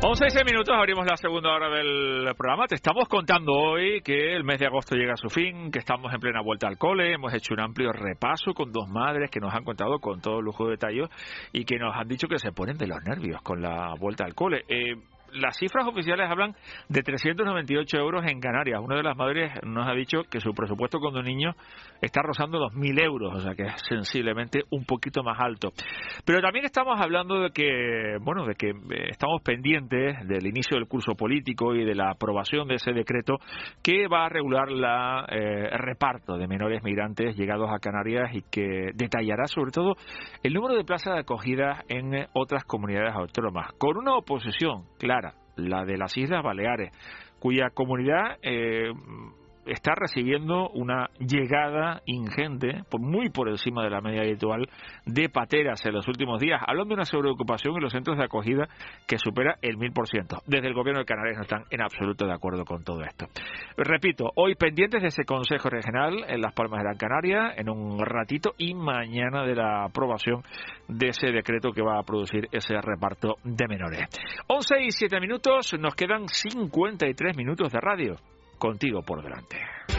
11 y 6 minutos, abrimos la segunda hora del programa. Te estamos contando hoy que el mes de agosto llega a su fin, que estamos en plena vuelta al cole. Hemos hecho un amplio repaso con dos madres que nos han contado con todo lujo de detalle y que nos han dicho que se ponen de los nervios con la vuelta al cole. Las cifras oficiales hablan de 398 euros en Canarias. Una de las madres nos ha dicho que su presupuesto con un niño está rozando los 1.000 euros, o sea que es sensiblemente un poquito más alto. Pero también estamos hablando de que, estamos pendientes del inicio del curso político y de la aprobación de ese decreto que va a regular el reparto de menores migrantes llegados a Canarias y que detallará sobre todo el número de plazas de acogida en otras comunidades autónomas, con una oposición clara, la de las Islas Baleares, cuya comunidad está recibiendo una llegada ingente, muy por encima de la media habitual, de pateras en los últimos días, hablando de una sobreocupación en los centros de acogida que supera el 1000%. Desde el gobierno de Canarias no están en absoluto de acuerdo con todo esto. Repito, hoy pendientes de ese Consejo Regional en Las Palmas de Gran Canaria, en un ratito, y mañana de la aprobación de ese decreto que va a producir ese reparto de menores. 11 y 7 minutos, nos quedan 53 minutos de radio. Contigo por delante.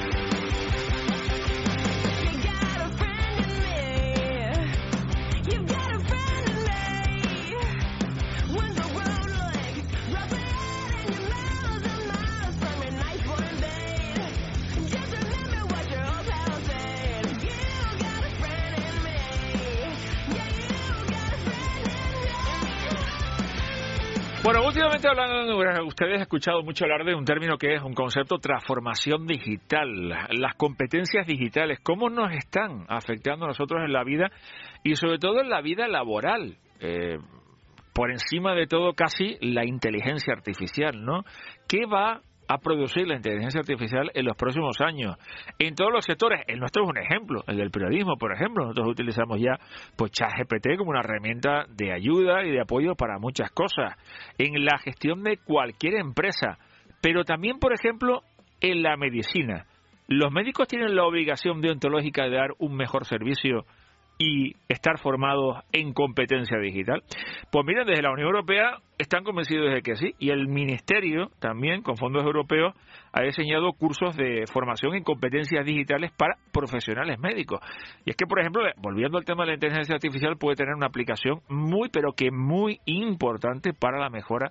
Bueno, últimamente ustedes han escuchado mucho hablar de un término que es un concepto: transformación digital. Las competencias digitales, ¿cómo nos están afectando a nosotros en la vida y sobre todo en la vida laboral? Por encima de todo, casi la inteligencia artificial, ¿no? ¿Qué va a producir la inteligencia artificial en los próximos años en todos los sectores? El nuestro es un ejemplo, el del periodismo, por ejemplo. Nosotros utilizamos ya ChatGPT como una herramienta de ayuda y de apoyo para muchas cosas, en la gestión de cualquier empresa, pero también, por ejemplo, en la medicina. ¿Los médicos tienen la obligación deontológica de dar un mejor servicio y estar formados en competencia digital? Pues miren, desde la Unión Europea están convencidos de que sí, y el Ministerio también, con fondos europeos, ha diseñado cursos de formación en competencias digitales para profesionales médicos. Y es que, por ejemplo, volviendo al tema de la inteligencia artificial, puede tener una aplicación muy, pero que muy importante para la mejora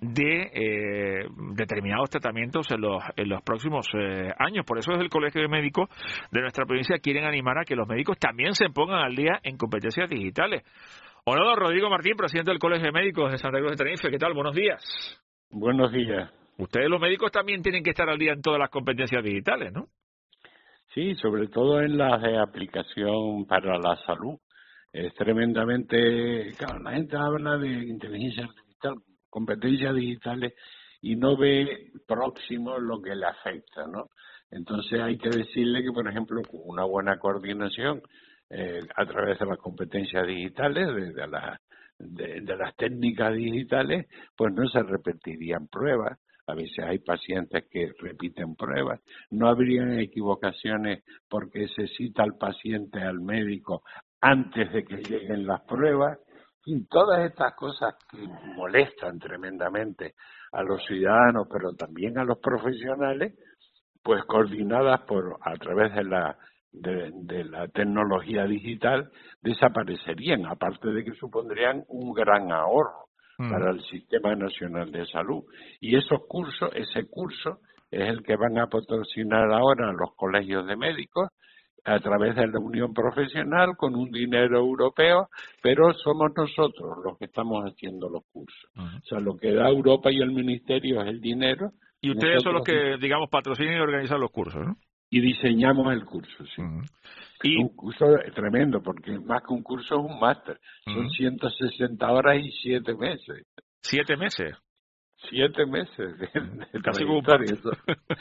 de determinados tratamientos en los próximos años. Por eso desde el Colegio de Médicos de nuestra provincia quieren animar a que los médicos también se pongan al día en competencias digitales. Hola, don Rodrigo Martín, presidente del Colegio de Médicos de Santa Cruz de Tenerife. ¿Qué tal? Buenos días. Buenos días. Ustedes, los médicos, también tienen que estar al día en todas las competencias digitales, ¿no? Sí, sobre todo en las de aplicación para la salud. Es tremendamente... Claro, la gente habla de inteligencia artificial, competencias digitales, y no ve próximo lo que le afecta, ¿no? Entonces hay que decirle que, por ejemplo, con una buena coordinación a través de las competencias digitales, de las técnicas digitales, pues no se repetirían pruebas. A veces hay pacientes que repiten pruebas, no habrían equivocaciones porque se cita al paciente al médico antes de que lleguen las pruebas. Y todas estas cosas que molestan tremendamente a los ciudadanos, pero también a los profesionales, pues coordinadas a través de la tecnología digital, desaparecerían, aparte de que supondrían un gran ahorro para el Sistema Nacional de Salud. Y ese curso es el que van a patrocinar ahora los colegios de médicos a través de la Unión Profesional con un dinero europeo, pero somos nosotros los que estamos haciendo los cursos. O sea, lo que da Europa y el Ministerio es el dinero. Y ustedes son los que, digamos, patrocinan y organizan los cursos, ¿no? Y diseñamos el curso, sí. Y un curso tremendo, porque más que un curso es un máster. Son 160 horas y 7 meses. 7 meses. 7 meses de casi como eso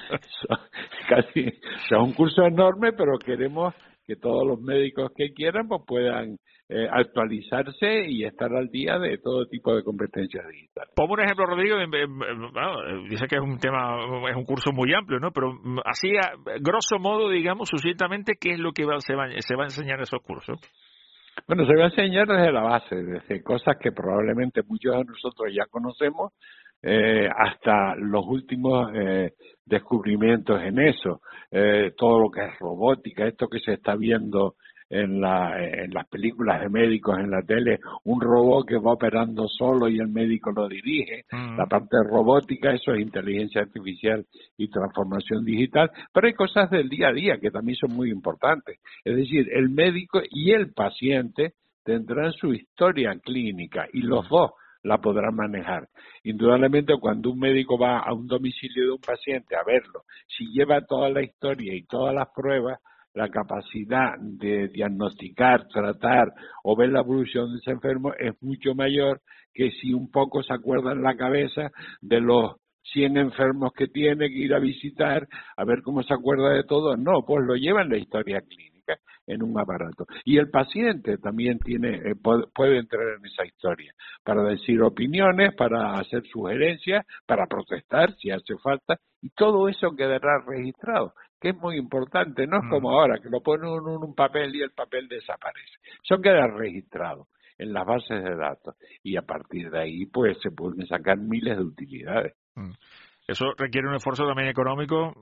casi, o sea, un curso enorme, pero queremos que todos los médicos que quieran pues puedan actualizarse y estar al día de todo tipo de competencias digitales. Pongo un ejemplo, Rodrigo. Dice que es un curso muy amplio, ¿no? Pero así, a grosso modo, digamos, sucintamente, ¿qué es lo que se va a enseñar en esos cursos? Bueno, se va a enseñar desde la base, desde cosas que probablemente muchos de nosotros ya conocemos, hasta los últimos descubrimientos en eso, todo lo que es robótica, esto que se está viendo en las películas de médicos en la tele, un robot que va operando solo y el médico lo dirige. La parte robótica, eso es inteligencia artificial y transformación digital, pero hay cosas del día a día que también son muy importantes. Es decir, el médico y el paciente tendrán su historia clínica y los dos la podrán manejar. Indudablemente, cuando un médico va a un domicilio de un paciente a verlo, si lleva toda la historia y todas las pruebas, la capacidad de diagnosticar, tratar o ver la evolución de ese enfermo es mucho mayor que si un poco se acuerda en la cabeza de los 100 enfermos que tiene que ir a visitar, a ver cómo se acuerda de todo. No, pues lo lleva en la historia clínica, en un aparato. Y el paciente también puede entrar en esa historia para decir opiniones, para hacer sugerencias, para protestar si hace falta, y todo eso quedará registrado, que es muy importante. No es como ahora, que lo ponen en un papel y el papel desaparece. Eso queda registrado en las bases de datos y a partir de ahí pues se pueden sacar miles de utilidades. Eso requiere un esfuerzo también económico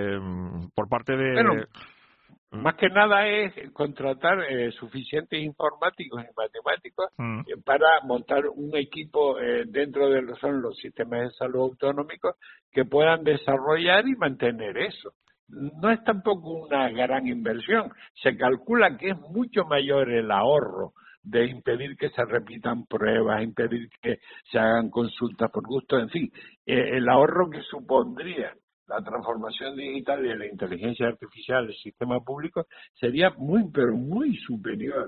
por parte de... Bueno, más que nada es contratar suficientes informáticos y matemáticos para montar un equipo dentro de los sistemas de salud autonómicos que puedan desarrollar y mantener eso. No es tampoco una gran inversión. Se calcula que es mucho mayor el ahorro de impedir que se repitan pruebas, impedir que se hagan consultas por gusto, en fin, el ahorro que supondría la transformación digital y la inteligencia artificial del sistema público sería muy, pero muy superior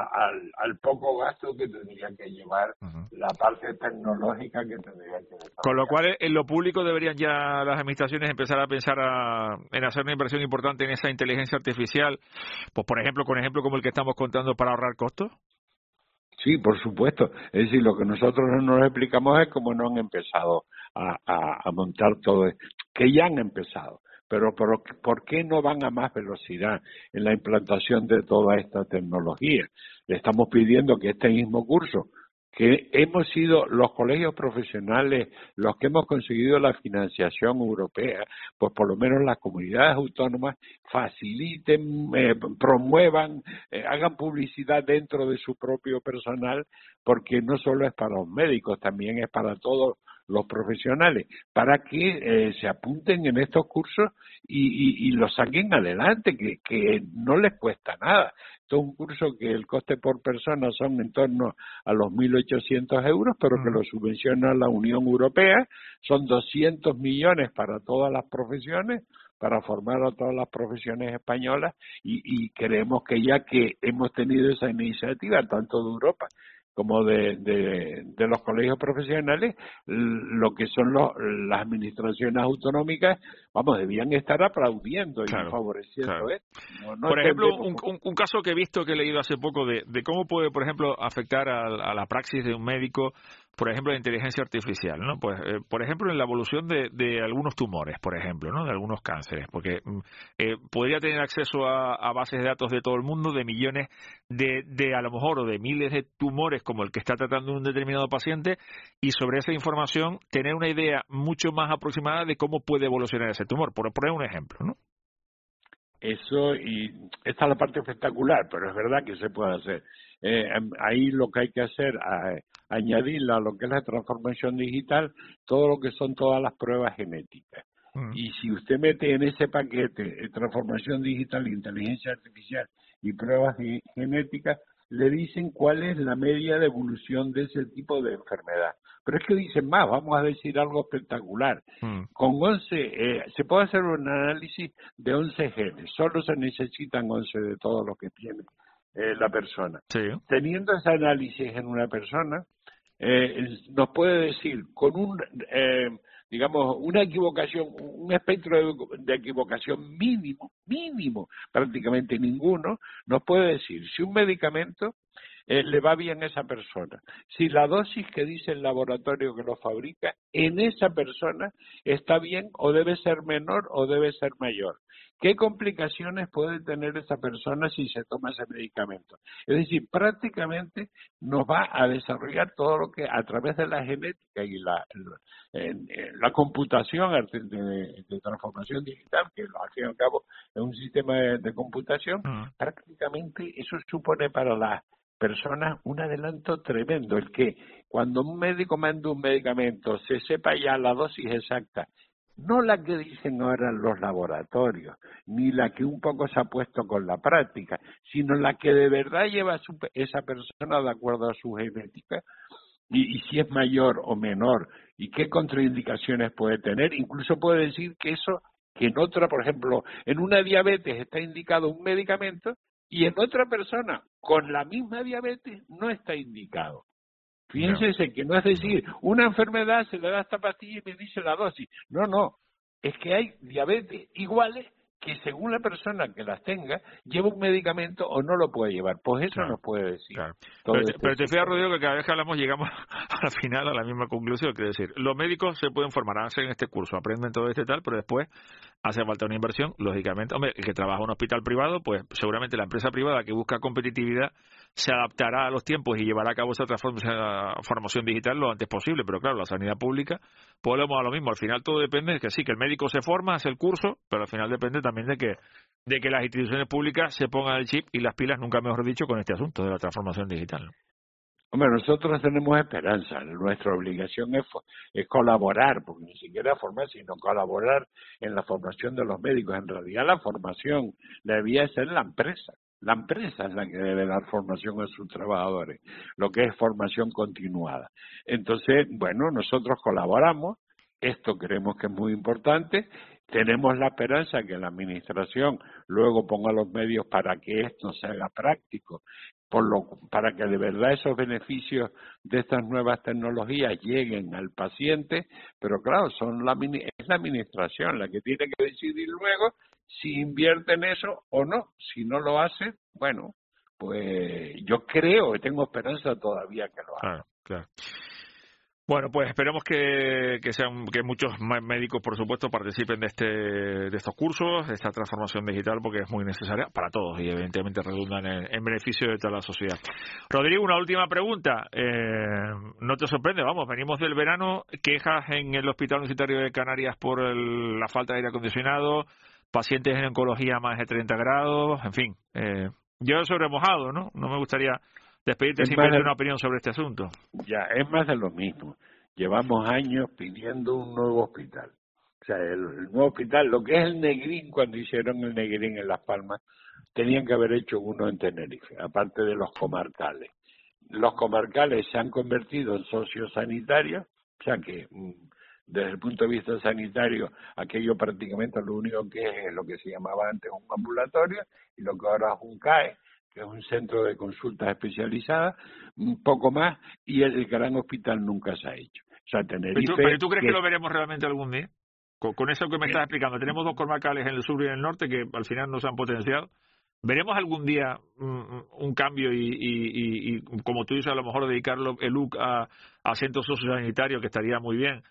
al poco gasto que tendría que llevar la parte tecnológica que tendría que desarrollar. Con lo cual, en lo público deberían ya las administraciones empezar a pensar en hacer una inversión importante en esa inteligencia artificial, pues por ejemplo, con ejemplo como el que estamos contando para ahorrar costos. Sí, por supuesto. Es decir, lo que nosotros no nos explicamos es cómo no han empezado a montar todo esto, que ya han empezado. Pero ¿por qué no van a más velocidad en la implantación de toda esta tecnología? Le estamos pidiendo que este mismo curso, que hemos sido los colegios profesionales los que hemos conseguido la financiación europea, pues por lo menos las comunidades autónomas faciliten, promuevan, hagan publicidad dentro de su propio personal, porque no solo es para los médicos, también es para todos los profesionales, para que se apunten en estos cursos y los saquen adelante, que no les cuesta nada. Esto es un curso que el coste por persona son en torno a los 1.800 euros, pero que lo subvenciona la Unión Europea, son 200 millones para todas las profesiones, para formar a todas las profesiones españolas, y creemos que ya que hemos tenido esa iniciativa, tanto de Europa como de los colegios profesionales, lo que son las administraciones autonómicas, debían estar aplaudiendo y favoreciendo esto. No por ejemplo, un caso que he visto, que he leído hace poco, de cómo puede, por ejemplo, afectar a la praxis de un médico, por ejemplo, la inteligencia artificial, ¿no? Pues, por ejemplo, en la evolución de algunos tumores, por ejemplo, ¿no? De algunos cánceres, porque podría tener acceso a bases de datos de todo el mundo, de millones de a lo mejor, o de miles de tumores como el que está tratando un determinado paciente, y sobre esa información tener una idea mucho más aproximada de cómo puede evolucionar ese tumor, por poner un ejemplo, ¿no? Eso, y esta es la parte espectacular, pero es verdad que se puede hacer. Ahí lo que hay que hacer, añadirle a lo que es la transformación digital, todo lo que son todas las pruebas genéticas. Y si usted mete en ese paquete transformación digital, inteligencia artificial y pruebas genéticas, le dicen cuál es la media de evolución de ese tipo de enfermedad. Pero es que dicen más, vamos a decir algo espectacular. Con 11, se puede hacer un análisis de 11 genes, solo se necesitan 11 de todos los que tiene la persona. Sí. Teniendo ese análisis en una persona, nos puede decir con una equivocación, un espectro de equivocación mínimo, prácticamente ninguno, nos puede decir si un medicamento le va bien a esa persona. Si la dosis que dice el laboratorio que lo fabrica en esa persona está bien o debe ser menor o debe ser mayor. ¿Qué complicaciones puede tener esa persona si se toma ese medicamento? Es decir, prácticamente nos va a desarrollar todo lo que a través de la genética y la computación de transformación digital, que al fin y al cabo es un sistema de computación, prácticamente eso supone para las personas un adelanto tremendo. El que cuando un médico manda un medicamento se sepa ya la dosis exacta, no la que dicen ahora los laboratorios, ni la que un poco se ha puesto con la práctica, sino la que de verdad lleva esa persona de acuerdo a su genética, y si es mayor o menor, y qué contraindicaciones puede tener. Incluso puede decir que eso, que en otra, por ejemplo, en una diabetes está indicado un medicamento, y en otra persona con la misma diabetes no está indicado. Fíjense que no es decir, una enfermedad se le da esta pastilla y me dice la dosis. No, es que hay diabetes iguales que según la persona que las tenga, lleva un medicamento o no lo puede llevar. Pues eso nos puede decir. Claro. Pero te fijas, Rodrigo, que cada vez que hablamos llegamos al final a la misma conclusión. Que es decir, los médicos se pueden formar, hacen este curso, aprenden todo este tal, pero después hace falta una inversión, lógicamente. Hombre, el que trabaja en un hospital privado, pues seguramente la empresa privada que busca competitividad se adaptará a los tiempos y llevará a cabo esa transformación digital lo antes posible. Pero claro, la sanidad pública, pues volvemos a lo mismo. Al final todo depende de que sí, que el médico se forma, hace el curso, pero al final depende también de que las instituciones públicas se pongan el chip y las pilas, nunca mejor dicho, con este asunto de la transformación digital. Hombre, nosotros tenemos esperanza. Nuestra obligación es colaborar, porque ni siquiera formar, sino colaborar en la formación de los médicos. En realidad la formación debía ser la empresa. La empresa es la que debe dar formación a sus trabajadores, lo que es formación continuada. Entonces, bueno, nosotros colaboramos, esto creemos que es muy importante, tenemos la esperanza que la administración luego ponga los medios para que esto se haga práctico, para que de verdad esos beneficios de estas nuevas tecnologías lleguen al paciente, pero claro, es la administración la que tiene que decidir luego si invierte en eso o no. Si no lo hace, bueno, pues yo creo que tengo esperanza todavía que lo haga. Claro. Bueno, pues esperemos que muchos médicos, por supuesto, participen de estos cursos, de esta transformación digital, porque es muy necesaria para todos y evidentemente redundan en beneficio de toda la sociedad. Rodrigo, una última pregunta. ¿No te sorprende? Vamos, venimos del verano, quejas en el Hospital Universitario de Canarias por la falta de aire acondicionado, pacientes en oncología más de 30 grados, en fin. Yo sobre mojado, ¿no? No me gustaría despedirte sin pedir una opinión sobre este asunto. Ya, es más de lo mismo. Llevamos años pidiendo un nuevo hospital. O sea, el nuevo hospital, lo que es el Negrín, cuando hicieron el Negrín en Las Palmas, tenían que haber hecho uno en Tenerife, aparte de los comarcales. Los comarcales se han convertido en sociosanitarios, o sea que desde el punto de vista sanitario, aquello prácticamente lo único que es lo que se llamaba antes un ambulatorio y lo que ahora es un CAE, que es un centro de consultas especializadas, un poco más, y el gran hospital nunca se ha hecho. O sea, Tenerife... ¿Pero tú crees que lo veremos realmente algún día? Con eso que me estás explicando, tenemos dos comarcales en el sur y en el norte que al final no se han potenciado. ¿Veremos algún día un cambio y como tú dices, a lo mejor dedicarlo el UC a centros sociosanitarios, que estaría muy bien,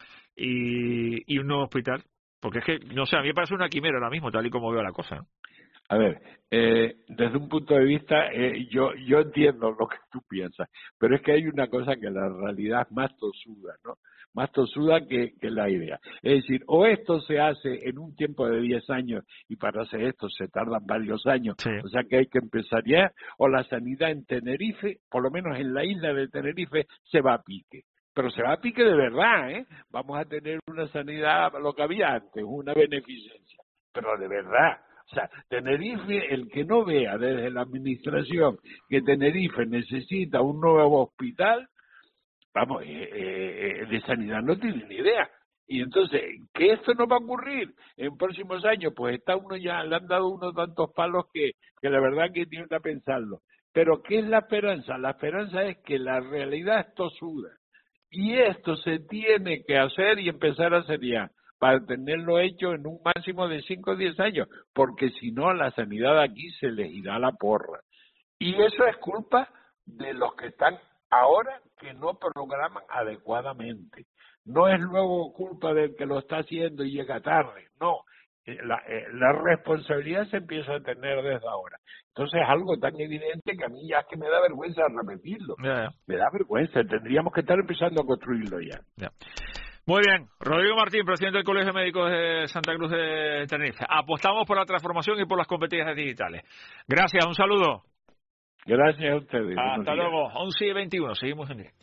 y un nuevo hospital? Porque es que, no sé, a mí me parece una quimera ahora mismo, tal y como veo la cosa, ¿no? A ver, desde un punto de vista, yo entiendo lo que tú piensas, pero es que hay una cosa que la realidad es más tosuda, ¿no? Más tosuda que la idea. Es decir, o esto se hace en un tiempo de 10 años y para hacer esto se tardan varios años, sí. O sea que hay que empezar ya, o la sanidad en Tenerife, por lo menos en la isla de Tenerife, se va a pique. Pero se va a pique de verdad, ¿eh? Vamos a tener una sanidad, lo que había antes, una beneficencia, pero de verdad. O sea, Tenerife, el que no vea desde la administración que Tenerife necesita un nuevo hospital, vamos, de sanidad no tiene ni idea. Y entonces, que esto no va a ocurrir en próximos años, pues está uno ya, le han dado unos tantos palos que la verdad que tiene que pensarlo. Pero ¿qué es la esperanza? La esperanza es que la realidad es tosuda. Y esto se tiene que hacer y empezar a hacer ya, para tenerlo hecho en un máximo de 5 o 10 años, porque si no, la sanidad aquí se les irá a la porra. Y eso es culpa de los que están ahora que no programan adecuadamente. No es luego culpa del que lo está haciendo y llega tarde, no. La responsabilidad se empieza a tener desde ahora. Entonces es algo tan evidente que a mí ya es que me da vergüenza repetirlo. Me da vergüenza, tendríamos que estar empezando a construirlo ya. Muy bien, Rodrigo Martín, presidente del Colegio de Médicos de Santa Cruz de Tenerife. Apostamos por la transformación y por las competencias digitales. Gracias, un saludo. Gracias a ustedes. Hasta luego, 11:21, seguimos en directo.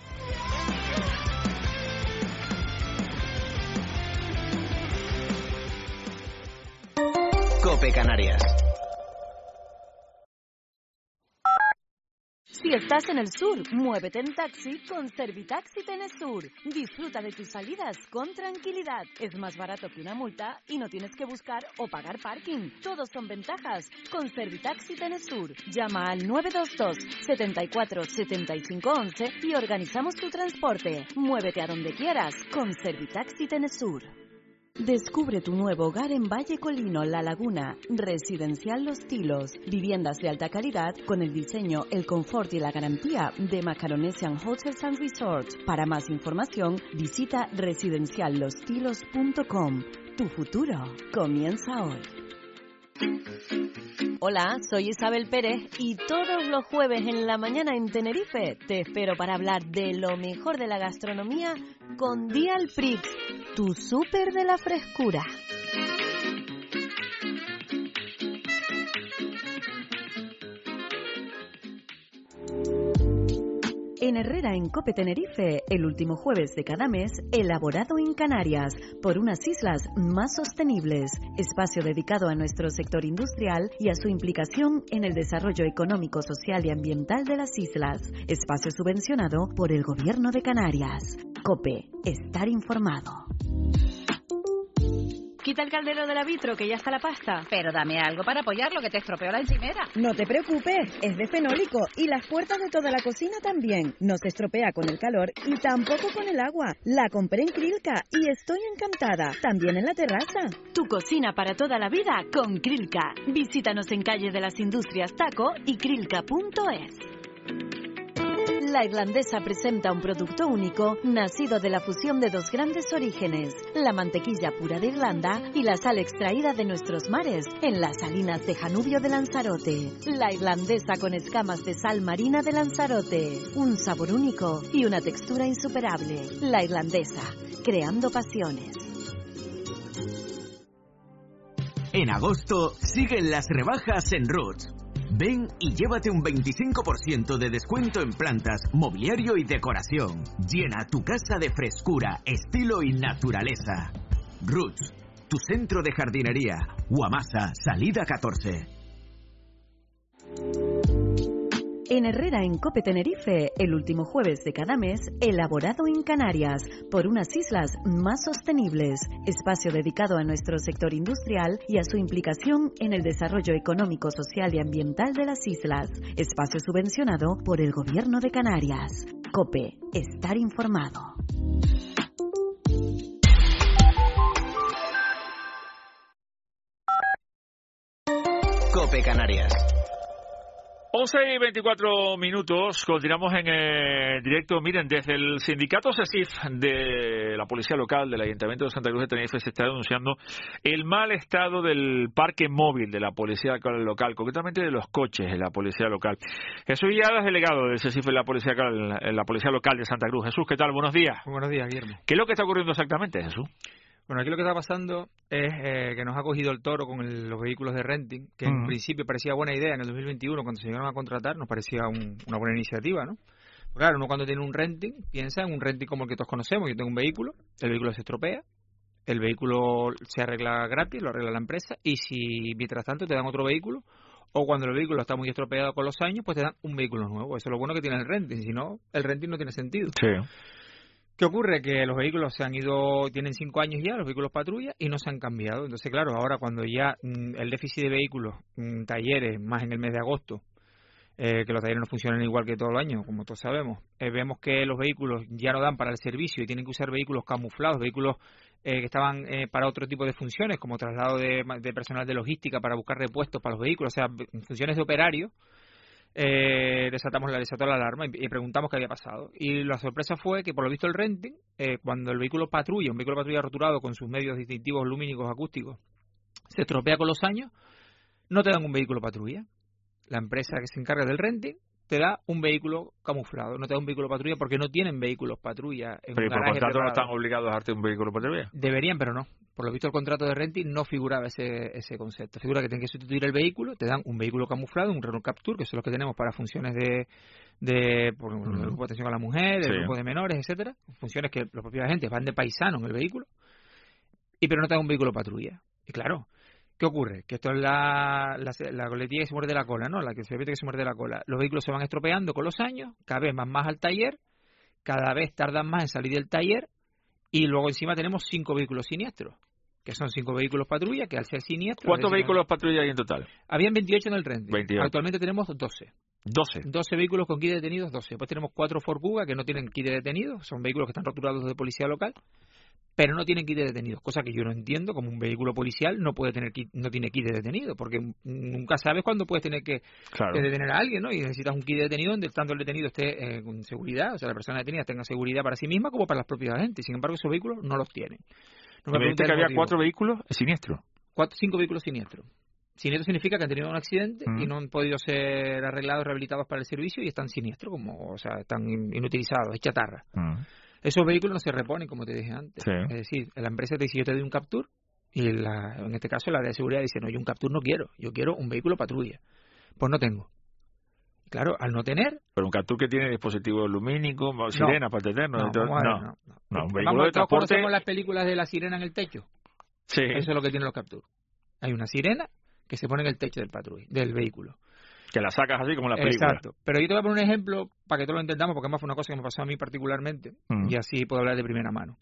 COPE Canarias. Si estás en el sur, muévete en taxi con Servitaxi Tenesur. Disfruta de tus salidas con tranquilidad. Es más barato que una multa y no tienes que buscar o pagar parking. Todos son ventajas con Servitaxi Tenesur. Llama al 922 74 75 11 y organizamos tu transporte. Muévete a donde quieras con Servitaxi Tenesur. Descubre tu nuevo hogar en Valle Colino, La Laguna, Residencial Los Tilos. Viviendas de alta calidad con el diseño, el confort y la garantía de Macaronesian Hotels and Resorts. Para más información, visita residenciallostilos.com. Tu futuro comienza hoy. Hola, soy Isabel Pérez y todos los jueves en la mañana en Tenerife te espero para hablar de lo mejor de la gastronomía con Dial Prix, tu súper de la frescura. En Herrera, en Cope Tenerife, el último jueves de cada mes, elaborado en Canarias, por unas islas más sostenibles. Espacio dedicado a nuestro sector industrial y a su implicación en el desarrollo económico, social y ambiental de las islas. Espacio subvencionado por el Gobierno de Canarias. Cope, estar informado. Quita el caldero del vitro, que ya está la pasta. Pero dame algo para apoyarlo, que te estropeó la encimera. No te preocupes, es de fenólico y las puertas de toda la cocina también. No se estropea con el calor y tampoco con el agua. La compré en Krilka y estoy encantada. También en la terraza. Tu cocina para toda la vida con Krilka. Visítanos en Calle de las Industrias Taco y krilka.es. La Irlandesa presenta un producto único nacido de la fusión de dos grandes orígenes, la mantequilla pura de Irlanda y la sal extraída de nuestros mares en las salinas de Janubio de Lanzarote. La Irlandesa con escamas de sal marina de Lanzarote, un sabor único y una textura insuperable. La Irlandesa, creando pasiones. En agosto siguen las rebajas en Roots. Ven y llévate un 25% de descuento en plantas, mobiliario y decoración. Llena tu casa de frescura, estilo y naturaleza. Roots, tu centro de jardinería. Guamasa, salida 14. En Herrera, en Cope Tenerife, el último jueves de cada mes, elaborado en Canarias, por unas islas más sostenibles. Espacio dedicado a nuestro sector industrial y a su implicación en el desarrollo económico, social y ambiental de las islas. Espacio subvencionado por el Gobierno de Canarias. Cope, estar informado. COPE Canarias. 11:24, continuamos en directo. Miren, desde el sindicato SESIF de la Policía Local del Ayuntamiento de Santa Cruz de Tenerife se está denunciando el mal estado del parque móvil de la Policía Local, concretamente de los coches de la Policía Local. Jesús Guiadas, delegado del SESIF de la Policía Local de Santa Cruz. Jesús, ¿qué tal? Buenos días. Muy buenos días, Guillermo. ¿Qué es lo que está ocurriendo exactamente, Jesús? Bueno, aquí lo que está pasando es que nos ha cogido el toro con los vehículos de renting, que en principio parecía buena idea en el 2021 cuando se llegaron a contratar, nos parecía una buena iniciativa, ¿no? Pues claro, uno cuando tiene un renting piensa en un renting como el que todos conocemos. Yo tengo un vehículo, el vehículo se estropea, el vehículo se arregla gratis, lo arregla la empresa, y si mientras tanto te dan otro vehículo, o cuando el vehículo está muy estropeado con los años, pues te dan un vehículo nuevo. Eso es lo bueno que tiene el renting, si no, el renting no tiene sentido. Sí. ¿Qué ocurre? Que los vehículos tienen 5 años ya, los vehículos patrulla, y no se han cambiado. Entonces, claro, ahora cuando ya el déficit de vehículos, talleres, más en el mes de agosto, que los talleres no funcionan igual que todo el año, como todos sabemos, vemos que los vehículos ya no dan para el servicio y tienen que usar vehículos camuflados, vehículos que estaban para otro tipo de funciones, como traslado de personal de logística para buscar repuestos para los vehículos, o sea, funciones de operario. desató la alarma y preguntamos qué había pasado. Y la sorpresa fue que, por lo visto, el renting, cuando el vehículo patrulla rotulado con sus medios distintivos lumínicos acústicos, se estropea con los años, no te dan un vehículo patrulla. La empresa que se encarga del renting te da un vehículo camuflado, no te da un vehículo patrulla porque no tienen vehículos patrulla en pero un por garaje contrato no preparado. están obligados a darte un vehículo patrulla. Deberían, pero no. Por lo visto, el contrato de renting no figuraba ese concepto. Figura que tienen que sustituir el vehículo, te dan un vehículo camuflado, un Renault Captur, que son los que tenemos para funciones de por ejemplo, el grupo de atención a la mujer, el grupo de menores, etcétera, funciones que los propios agentes van de paisano en el vehículo, pero no te dan un vehículo patrulla. Y claro, ¿qué ocurre? Que esto es la coletilla que se muerde la cola, ¿no? La que se repite que se muerde la cola. Los vehículos se van estropeando con los años, cada vez van más al taller, cada vez tardan más en salir del taller, y luego encima tenemos 5 vehículos siniestros, que son 5 vehículos patrulla, que al ser siniestros... ¿Cuántos vehículos patrulla hay en total? Habían 28 en el renting. 28. Actualmente tenemos 12. 12 vehículos con kit de detenidos, 12. Después tenemos 4 Ford Kuga que no tienen kit de detenidos, son vehículos que están rotulados de policía local, pero no tienen kit de detenidos, cosa que yo no entiendo, como un vehículo policial no tiene kit de detenido, porque nunca sabes cuándo puedes tener que detener a alguien, ¿no? Y necesitas un kit de detenido donde tanto el detenido esté con seguridad, o sea, la persona detenida tenga seguridad para sí misma como para los propios agentes. Sin embargo, esos vehículos no los tienen. No me dijiste que había 4 vehículos siniestros. 5 vehículos siniestros. Siniestro significa que han tenido un accidente y no han podido ser arreglados, rehabilitados para el servicio y están siniestros, están inutilizados, es chatarra. Esos vehículos no se reponen, como te dije antes. Es decir, la empresa te dice, yo te doy un Captur, y en este caso el área de seguridad dice, no, yo un Captur no quiero, yo quiero un vehículo patrulla. Pues no tengo. Claro, al no tener... Pero un Captur que tiene dispositivo lumínico, sirena para detenernos. No, un vehículo de transporte... ¿Conocemos las películas de la sirena en el techo? Sí. Eso es lo que tienen los Captur. Hay una sirena que se pone en el techo del vehículo. Que la sacas así como en la película. Exacto. Pero yo te voy a poner un ejemplo para que todos lo entendamos, porque además fue una cosa que me pasó a mí particularmente, y así puedo hablar de primera mano.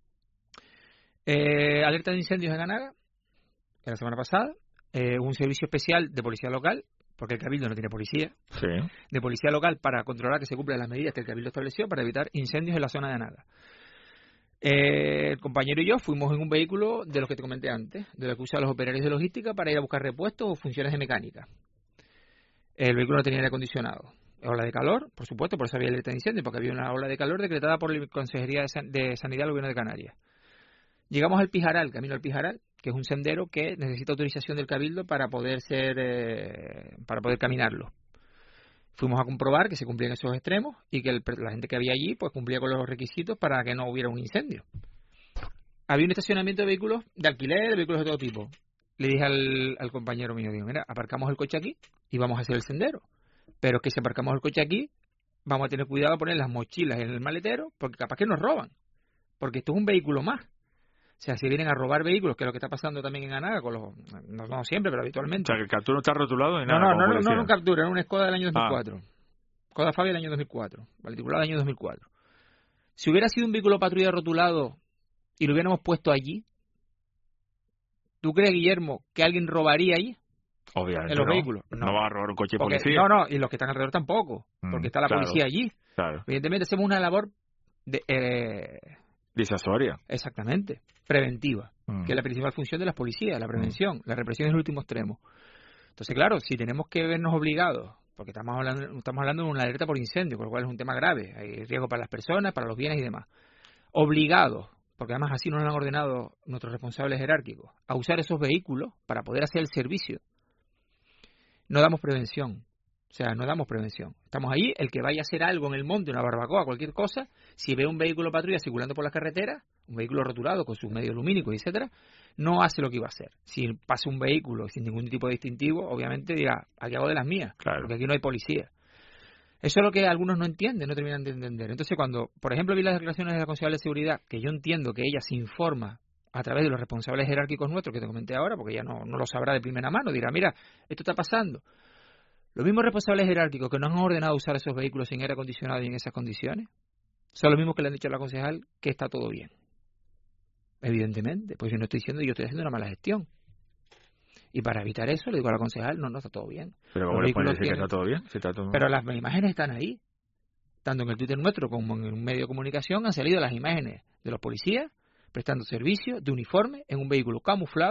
Alerta de incendios en Anaga, la semana pasada, un servicio especial de policía local, porque el Cabildo no tiene policía, de policía local para controlar que se cumplan las medidas que el Cabildo estableció para evitar incendios en la zona de Anaga. El compañero y yo fuimos en un vehículo de los que te comenté antes, de los que usan los operarios de logística para ir a buscar repuestos o funciones de mecánica. El vehículo no tenía aire acondicionado. Ola de calor, por supuesto, por eso había alerta de incendio, porque había una ola de calor decretada por la Consejería de Sanidad del Gobierno de Canarias. Llegamos al Pijaral, camino al Pijaral, que es un sendero que necesita autorización del Cabildo para poder caminarlo. Fuimos a comprobar que se cumplían esos extremos y que la gente que había allí pues cumplía con los requisitos para que no hubiera un incendio. Había un estacionamiento de vehículos de alquiler, de vehículos de todo tipo. Le dije al compañero mío, digo, mira, aparcamos el coche aquí y vamos a hacer el sendero. Pero es que si aparcamos el coche aquí, vamos a tener cuidado de poner las mochilas en el maletero, porque capaz que nos roban. Porque esto es un vehículo más. O sea, si vienen a robar vehículos, que es lo que está pasando también en Anaga, no siempre, pero habitualmente. O sea, que el Captur no está rotulado ni nada. No, un Captur, era una Skoda del año 2004. Skoda Fabia del año 2004, particular del año 2004. Si hubiera sido un vehículo patrulla rotulado y lo hubiéramos puesto allí, ¿tú crees, Guillermo, que alguien robaría allí? Obviamente en los vehículos. No va a robar un coche de policía. No, y los que están alrededor tampoco, porque está la policía allí. Claro. Evidentemente hacemos una labor disuasoria. Exactamente, preventiva, que es la principal función de las policías, la prevención, la represión es el último extremo. Entonces, claro, si tenemos que vernos obligados, porque estamos hablando de una alerta por incendio, por lo cual es un tema grave, hay riesgo para las personas, para los bienes y demás, obligados, porque además así nos han ordenado nuestros responsables jerárquicos, a usar esos vehículos para poder hacer el servicio, no damos prevención. O sea, no damos prevención. Estamos ahí, el que vaya a hacer algo en el monte, una barbacoa, cualquier cosa, si ve un vehículo patrulla circulando por las carreteras, un vehículo rotulado con sus medios lumínicos, etcétera, no hace lo que iba a hacer. Si pasa un vehículo sin ningún tipo de distintivo, obviamente dirá, aquí hago de las mías, porque aquí no hay policía. Eso es lo que algunos no entienden, no terminan de entender. Entonces, cuando, por ejemplo, vi las declaraciones de la concejal de seguridad, que yo entiendo que ella se informa a través de los responsables jerárquicos nuestros, que te comenté ahora, porque ella no lo sabrá de primera mano, dirá, mira, esto está pasando. Los mismos responsables jerárquicos que nos han ordenado usar esos vehículos sin aire acondicionado y en esas condiciones son los mismos que le han dicho a la concejal que está todo bien. Evidentemente, pues yo no estoy diciendo, yo estoy haciendo una mala gestión. Y para evitar eso le digo a la concejal, no está todo bien. Pero ¿cómo le pueden decir que está todo bien? Pero las imágenes están ahí. Tanto en el Twitter nuestro como en un medio de comunicación han salido las imágenes de los policías prestando servicio de uniforme en un vehículo camuflado,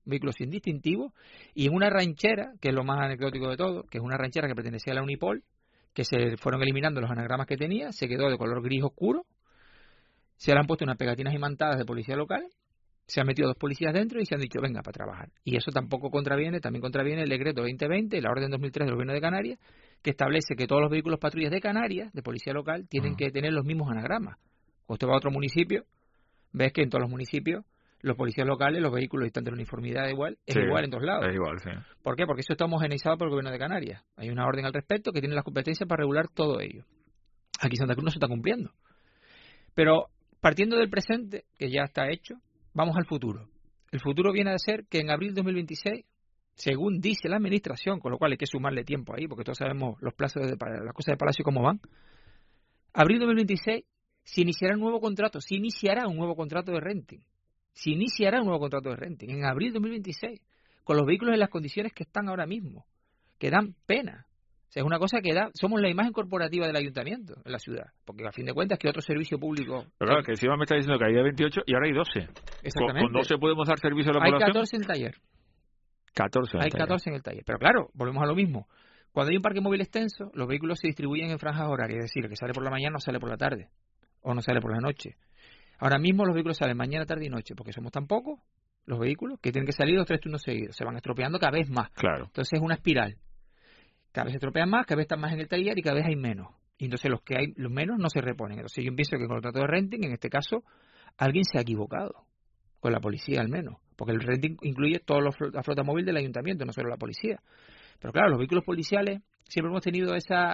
vehículo sin distintivo, y en una ranchera, que es lo más anecdótico de todo, que es una ranchera que pertenecía a la Unipol, que se fueron eliminando los anagramas que tenía, se quedó de color gris oscuro, se le han puesto unas pegatinas imantadas de policía local, se han metido 2 policías dentro y se han dicho, venga, para trabajar. Y eso también contraviene el decreto 2020, la orden 2003 del Gobierno de Canarias, que establece que todos los vehículos patrullas de Canarias, de policía local, tienen que tener los mismos anagramas. Cuando usted va a otro municipio, ves que en todos los municipios, los policías locales, los vehículos, tanto la uniformidad igual, es igual en todos lados. Es igual, sí. ¿Por qué? Porque eso está homogeneizado por el Gobierno de Canarias. Hay una orden al respecto que tiene las competencias para regular todo ello. Aquí Santa Cruz no se está cumpliendo. Pero partiendo del presente, que ya está hecho, vamos al futuro. El futuro viene a ser que en abril de 2026, según dice la Administración, con lo cual hay que sumarle tiempo ahí, porque todos sabemos los plazos de las cosas de Palacio cómo van, abril de 2026 se iniciará un nuevo contrato de renting. En abril de 2026, con los vehículos en las condiciones que están ahora mismo, que dan pena. O sea, es una cosa que somos la imagen corporativa del ayuntamiento en la ciudad, porque a fin de cuentas que otro servicio público... Pero claro, que encima me está diciendo que había 28 y ahora hay 12. Exactamente. ¿Con 12 podemos dar servicio a la población? Hay 14 en el taller. 14 en el taller. Pero claro, volvemos a lo mismo. Cuando hay un parque móvil extenso, los vehículos se distribuyen en franjas horarias, es decir, el que sale por la mañana no sale por la tarde, o no sale por la noche. Ahora mismo los vehículos salen mañana, tarde y noche, porque somos tan pocos los vehículos que tienen que salir los 3 turnos seguidos. Se van estropeando cada vez más. Claro. Entonces es una espiral. Cada vez se estropean más, cada vez están más en el taller y cada vez hay menos. Y entonces los menos no se reponen. Entonces yo pienso que con el contrato de renting, en este caso, alguien se ha equivocado. Con la policía al menos. Porque el renting incluye toda la flota móvil del ayuntamiento, no solo la policía. Pero claro, los vehículos policiales siempre hemos tenido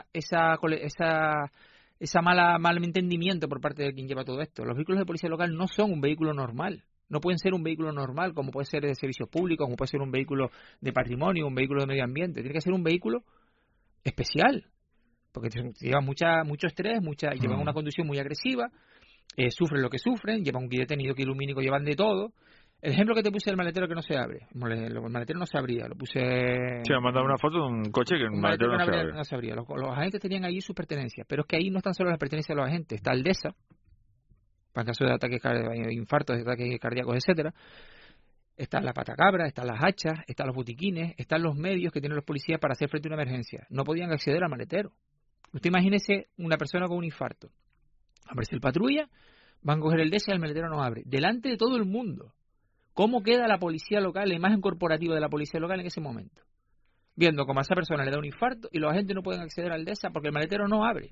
esa mal entendimiento por parte de quien lleva todo esto. Los vehículos de policía local no son un vehículo normal. No pueden ser un vehículo normal, como puede ser de servicios públicos, como puede ser un vehículo de patrimonio, un vehículo de medio ambiente. Tiene que ser un vehículo especial, porque lleva mucho estrés, llevan una conducción muy agresiva, sufren lo que sufren, llevan un kit detenido, kit lumínico, llevan de todo. El ejemplo que te puse del maletero que no se abre. El maletero no se abría, lo puse... Sí, me han mandado una foto de un coche que el maletero no se abría. Los agentes tenían allí sus pertenencias, pero es que ahí no están solo las pertenencias de los agentes, está el DESA, para caso de ataques infartos, de ataques cardíacos, etcétera. Están las patacabras, están las hachas, están los botiquines, están los medios que tienen los policías para hacer frente a una emergencia. No podían acceder al maletero. Usted imagínese una persona con un infarto. Aparece el patrulla, van a coger el DESA y el maletero no abre. Delante de todo el mundo. ¿Cómo queda la policía local, la imagen corporativa de la policía local en ese momento? Viendo cómo a esa persona le da un infarto y los agentes no pueden acceder al DESA porque el maletero no abre.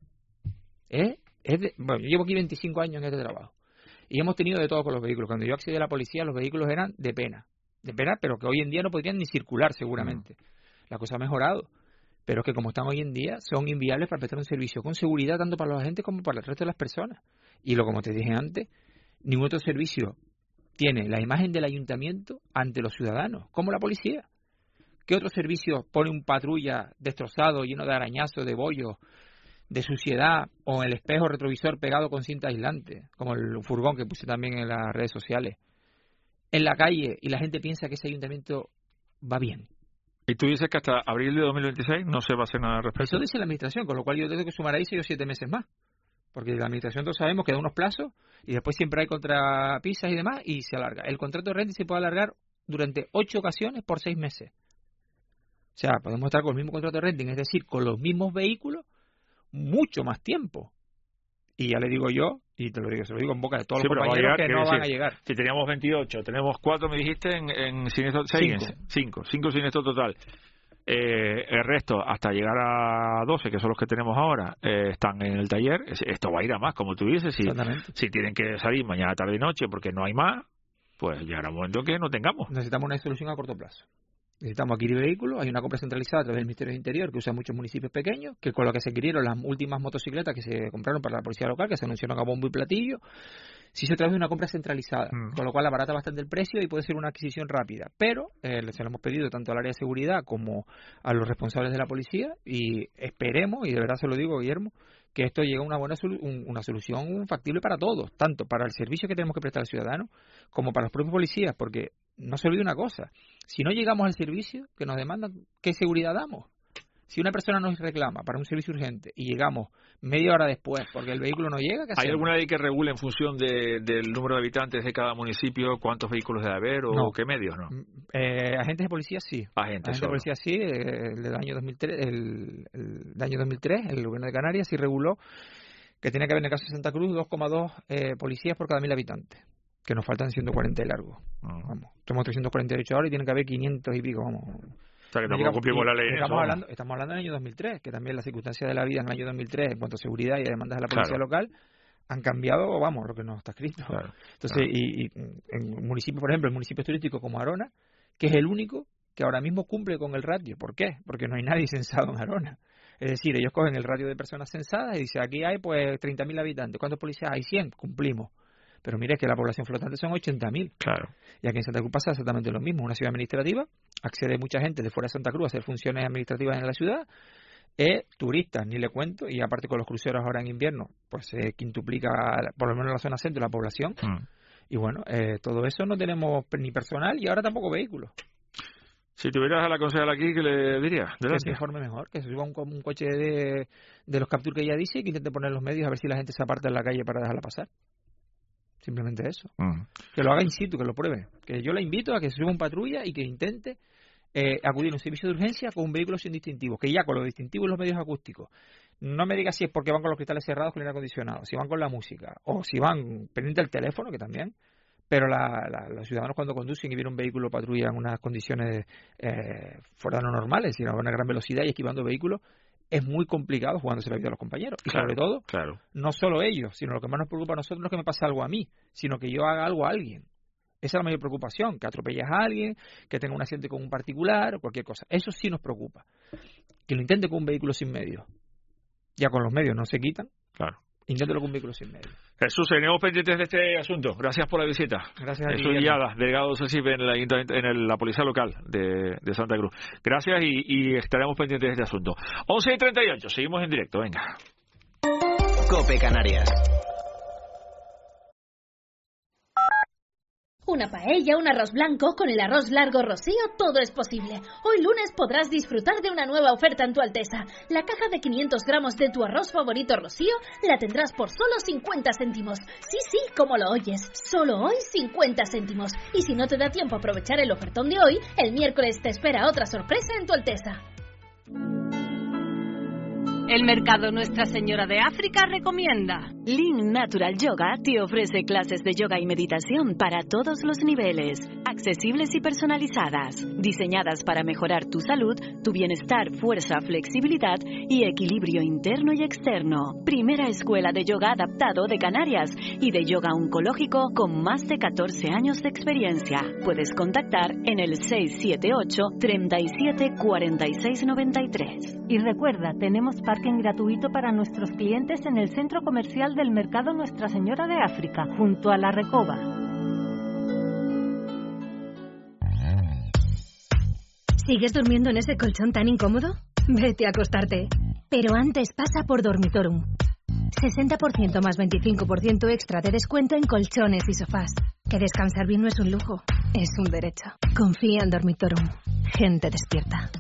Bueno, yo llevo aquí 25 años en este trabajo. Y hemos tenido de todo con los vehículos. Cuando yo accedí a la policía, los vehículos eran de pena, pero que hoy en día no podrían ni circular seguramente. La cosa ha mejorado, pero es que como están hoy en día, son inviables para prestar un servicio con seguridad tanto para los agentes como para el resto de las personas. Y como te dije antes, ningún otro servicio tiene la imagen del ayuntamiento ante los ciudadanos, como la policía. ¿Qué otro servicio pone un patrulla destrozado, lleno de arañazos, de bollos, de suciedad, o el espejo retrovisor pegado con cinta aislante, como el furgón que puse también en las redes sociales, en la calle, y la gente piensa que ese ayuntamiento va bien? Y tú dices que hasta abril de 2026 no se va a hacer nada al respecto. Eso dice la administración, con lo cual yo tengo que sumar ahí 6 o 7 meses más, porque la administración todos sabemos que da unos plazos y después siempre hay contrapisas y demás y se alarga. El contrato de renting se puede alargar durante 8 ocasiones por 6 meses. O sea, podemos estar con el mismo contrato de renting, es decir, con los mismos vehículos, mucho más tiempo. Y ya le digo yo, y te lo digo, se lo digo en boca de todos los compañeros que no van a llegar. Si teníamos 28, tenemos 4, me dijiste, en siniestro, 5 siniestros total. El resto, hasta llegar a 12, que son los que tenemos ahora, están en el taller. Esto va a ir a más, como tú dices. Si tienen que salir mañana, tarde y noche porque no hay más, pues llegará un momento que no tengamos. Necesitamos una solución a corto plazo. Necesitamos adquirir vehículos. Hay una compra centralizada a través del Ministerio del Interior que usa muchos municipios pequeños, que con lo que se adquirieron las últimas motocicletas que se compraron para la policía local, que se anunciaron a bombo y platillo, se hizo a través de una compra centralizada, con lo cual abarata bastante el precio y puede ser una adquisición rápida. Pero se lo hemos pedido tanto al área de seguridad como a los responsables de la policía y esperemos, y de verdad se lo digo, Guillermo, que esto llegue a una buena una solución factible para todos, tanto para el servicio que tenemos que prestar al ciudadano como para los propios policías, porque no se olvide una cosa, si no llegamos al servicio que nos demandan, ¿qué seguridad damos? Si una persona nos reclama para un servicio urgente y llegamos media hora después porque el vehículo no llega, ¿qué hacemos? ¿Hay alguna ley que regule en función del número de habitantes de cada municipio cuántos vehículos debe haber o No. qué medios? No. Agentes de policía sí. Agentes de policía sí. El año 2003, el año 2003, el gobierno de Canarias sí reguló que tenía que haber en el caso de Santa Cruz 2,2 policías por cada 1.000 habitantes. Que nos faltan 140 y largo. Vamos, tenemos 348 ahora y tienen que haber 500 y pico. Vamos. O sea, que tampoco cumplimos la ley en estamos eso. Estamos hablando del año 2003, que también las circunstancias de la vida en el año 2003, en cuanto a seguridad y demandas de la policía local, han cambiado, vamos, lo que no está escrito. Claro. Entonces, y en municipio, por ejemplo, el municipio turístico como Arona, que es el único que ahora mismo cumple con el ratio. ¿Por qué? Porque no hay nadie censado en Arona. Es decir, ellos cogen el ratio de personas censadas y dicen, aquí hay pues 30.000 habitantes. ¿Cuántos policías hay? 100. Cumplimos. Pero mire que la población flotante son 80.000. Claro. Y aquí en Santa Cruz pasa exactamente lo mismo. Una ciudad administrativa, accede mucha gente de fuera de Santa Cruz a hacer funciones administrativas en la ciudad. Turistas, ni le cuento. Y aparte con los cruceros ahora en invierno, pues se quintuplica, por lo menos en la zona centro, la población. Y bueno, todo eso no tenemos ni personal y ahora tampoco vehículos. Si tuvieras a la concejala aquí, ¿qué le dirías? Que se informe mejor, que se suba un coche de los Captur que ella dice y que intente poner los medios a ver si la gente se aparta en la calle para dejarla pasar. Simplemente eso. Que lo haga in situ, que lo pruebe. Que yo la invito a que se suba un patrulla y que intente acudir a un servicio de urgencia con un vehículo sin distintivo. Que ya con los distintivos y los medios acústicos. No me diga si es porque van con los cristales cerrados con el aire acondicionado, si van con la música o si van pendiente del teléfono, que también. Pero los ciudadanos cuando conducen y vienen un vehículo patrulla en unas condiciones fuera de lo normales, sino a una gran velocidad y esquivando vehículos, es muy complicado jugándose la vida a los compañeros. Y sobre todo, no solo ellos, sino lo que más nos preocupa a nosotros no es que me pase algo a mí, sino que yo haga algo a alguien. Esa es la mayor preocupación, que atropellas a alguien, que tenga un accidente con un particular o cualquier cosa. Eso sí nos preocupa. Que lo intente con un vehículo sin medios. Ya con los medios no se quitan. Claro. Inténtelo con un vehículo sin medios. Jesús, seguimos pendientes de este asunto. Gracias por la visita. Gracias a ti. Jesús Guillada, delegado de CECIP en la Policía Local de Santa Cruz. Gracias y estaremos pendientes de este asunto. 11:38, seguimos en directo, venga. COPE Canarias. Una paella, un arroz blanco, con el arroz largo Rocío, todo es posible. Hoy lunes podrás disfrutar de una nueva oferta en Tu Alteza. La caja de 500 gramos de tu arroz favorito Rocío la tendrás por solo 50 céntimos. Sí, como lo oyes, solo hoy 50 céntimos. Y si no te da tiempo a aprovechar el ofertón de hoy, el miércoles te espera otra sorpresa en Tu Alteza. El Mercado Nuestra Señora de África recomienda. Lean Natural Yoga te ofrece clases de yoga y meditación para todos los niveles, accesibles y personalizadas, diseñadas para mejorar tu salud, tu bienestar, fuerza, flexibilidad y equilibrio interno y externo. Primera escuela de yoga adaptado de Canarias y de yoga oncológico con más de 14 años de experiencia. Puedes contactar en el 678 37 46 93. Y recuerda, tenemos parking gratuito para nuestros clientes en el centro comercial del Mercado Nuestra Señora de África, junto a La Recoba. ¿Sigues durmiendo en ese colchón tan incómodo? Vete a acostarte. Pero antes pasa por Dormitorum. 60% más 25% extra de descuento en colchones y sofás. Que descansar bien no es un lujo, es un derecho. Confía en Dormitorum. Gente despierta.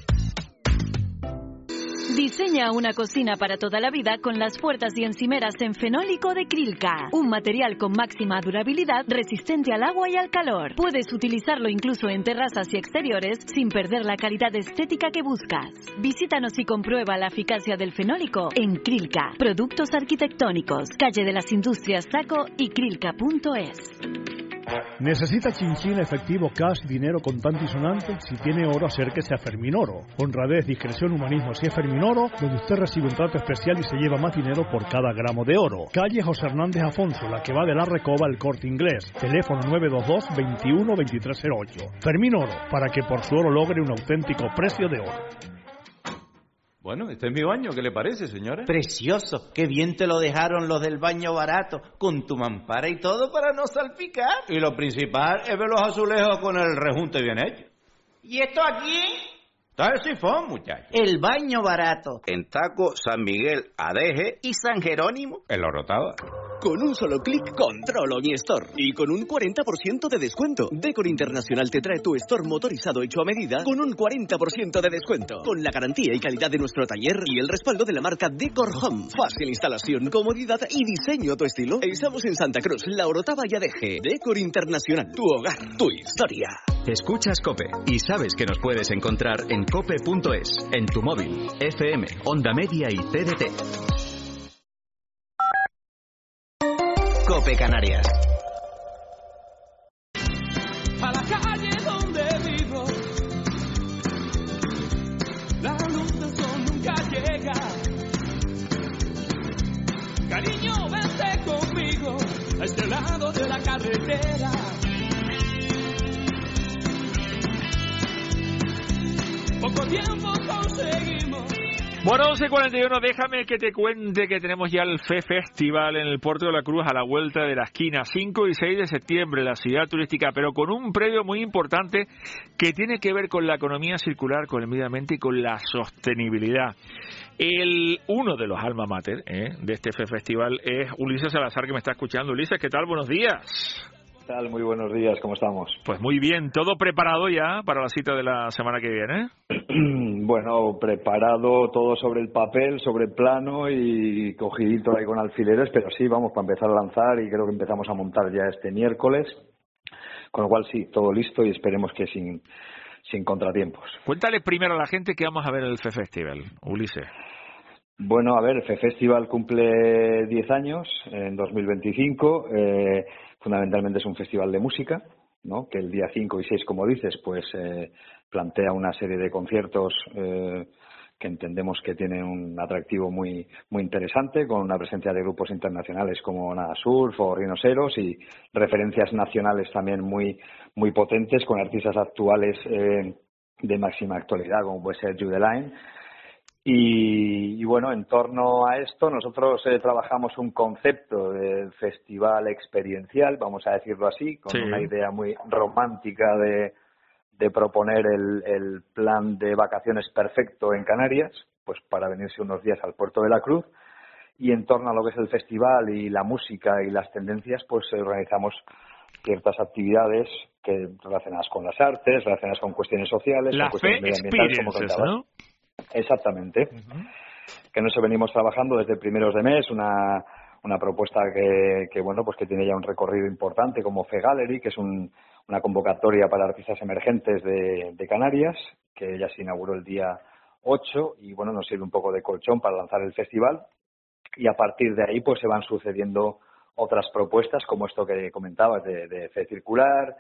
Diseña una cocina para toda la vida con las puertas y encimeras en fenólico de Krilka. Un material con máxima durabilidad, resistente al agua y al calor. Puedes utilizarlo incluso en terrazas y exteriores sin perder la calidad estética que buscas. Visítanos y comprueba la eficacia del fenólico en Krilka. Productos arquitectónicos, calle de las Industrias Saco y krilka.es. ¿Necesita chinchín, efectivo, cash, dinero contante y sonante? Si tiene oro, acérquese a Ferminoro. Honradez, discreción, humanismo. Si es Ferminoro, donde usted recibe un trato especial y se lleva más dinero por cada gramo de oro. Calle José Hernández Afonso, la que va de La Recoba al Corte Inglés. Teléfono 922 21 2308. Ferminoro, para que por su oro logre un auténtico precio de oro. Bueno, este es mi baño, ¿qué le parece, señora? Precioso, qué bien te lo dejaron los del baño barato, con tu mampara y todo para no salpicar. Y lo principal es ver los azulejos con el rejunte bien hecho. ¿Y esto aquí? Está el sifón, muchacho. El baño barato. En Taco, San Miguel, Adeje y San Jerónimo. En La Orotava. Con un solo clic controlo mi store y con un 40% de descuento. Decor Internacional te trae tu store motorizado hecho a medida con un 40% de descuento. Con la garantía y calidad de nuestro taller y el respaldo de la marca Decor Home. Fácil instalación, comodidad y diseño a tu estilo. Estamos en Santa Cruz, La Orotava y Adeje. Decor Internacional, tu hogar, tu historia. Escuchas COPE y sabes que nos puedes encontrar en cope.es, en tu móvil, FM, Onda Media y TDT. COPE Canarias. A la calle donde vivo, la luz del sol nunca llega. Cariño, vente conmigo a este lado de la carretera. Poco tiempo conseguimos. Bueno, 11:41, déjame que te cuente que tenemos ya el FE Festival en el Puerto de la Cruz a la vuelta de la esquina, 5 y 6 de septiembre, la ciudad turística, pero con un previo muy importante que tiene que ver con la economía circular, con el medio ambiente y con la sostenibilidad. Uno de los alma mater de este FE Festival es Ulises Salazar, que me está escuchando. Ulises, ¿qué tal? Buenos días. ¿Qué tal? Muy buenos días, ¿cómo estamos? Pues muy bien, ¿todo preparado ya para la cita de la semana que viene? Bueno, preparado todo sobre el papel, sobre el plano y cogidito ahí con alfileres, pero sí, vamos para empezar a lanzar y creo que empezamos a montar ya este miércoles, con lo cual sí, todo listo y esperemos que sin contratiempos. Cuéntale primero a la gente que vamos a ver el FE Festival, Ulises. Bueno, a ver, el FE Festival cumple 10 años en 2025, fundamentalmente es un festival de música, ¿no? Que el día 5 y 6, como dices, pues plantea una serie de conciertos que entendemos que tienen un atractivo muy muy interesante, con una presencia de grupos internacionales como Nada Surf o Rhinoceros y referencias nacionales también muy muy potentes, con artistas actuales de máxima actualidad, como puede ser Jude Line. Y bueno, en torno a esto nosotros trabajamos un concepto de festival experiencial, vamos a decirlo así, con una idea muy romántica de proponer el plan de vacaciones perfecto en Canarias, pues para venirse unos días al Puerto de la Cruz. Y en torno a lo que es el festival y la música y las tendencias, pues organizamos ciertas actividades que relacionadas con las artes, relacionadas con cuestiones sociales, con cuestiones medioambientales, como contabas. ¿No? Exactamente. Que nos venimos trabajando desde primeros de mes, una propuesta que bueno, pues que tiene ya un recorrido importante, como FE Gallery, que es una convocatoria para artistas emergentes de Canarias, que ya se inauguró el día 8 y bueno, nos sirve un poco de colchón para lanzar el festival, y a partir de ahí pues se van sucediendo otras propuestas como esto que comentabas de FE Circular.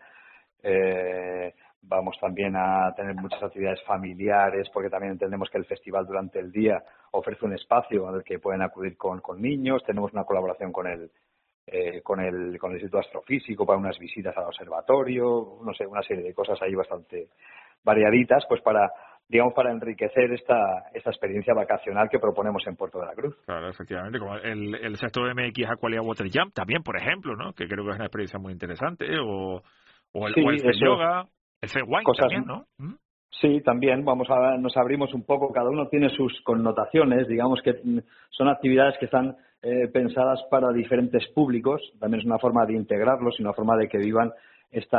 Vamos también a tener muchas actividades familiares, porque también entendemos que el festival durante el día ofrece un espacio al que pueden acudir con niños. Tenemos una colaboración con el Instituto Astrofísico para unas visitas al observatorio, no sé, una serie de cosas ahí bastante variaditas, pues para enriquecer esta experiencia vacacional que proponemos en Puerto de la Cruz. Claro, efectivamente, como el sexto MX Aqualia Water Jump también, por ejemplo, ¿no? Que creo que es una experiencia muy interesante, o el FE Yoga. El FE Wine también, ¿no? Sí, también nos abrimos un poco, cada uno tiene sus connotaciones, digamos que son actividades que están pensadas para diferentes públicos, también es una forma de integrarlos y una forma de que vivan este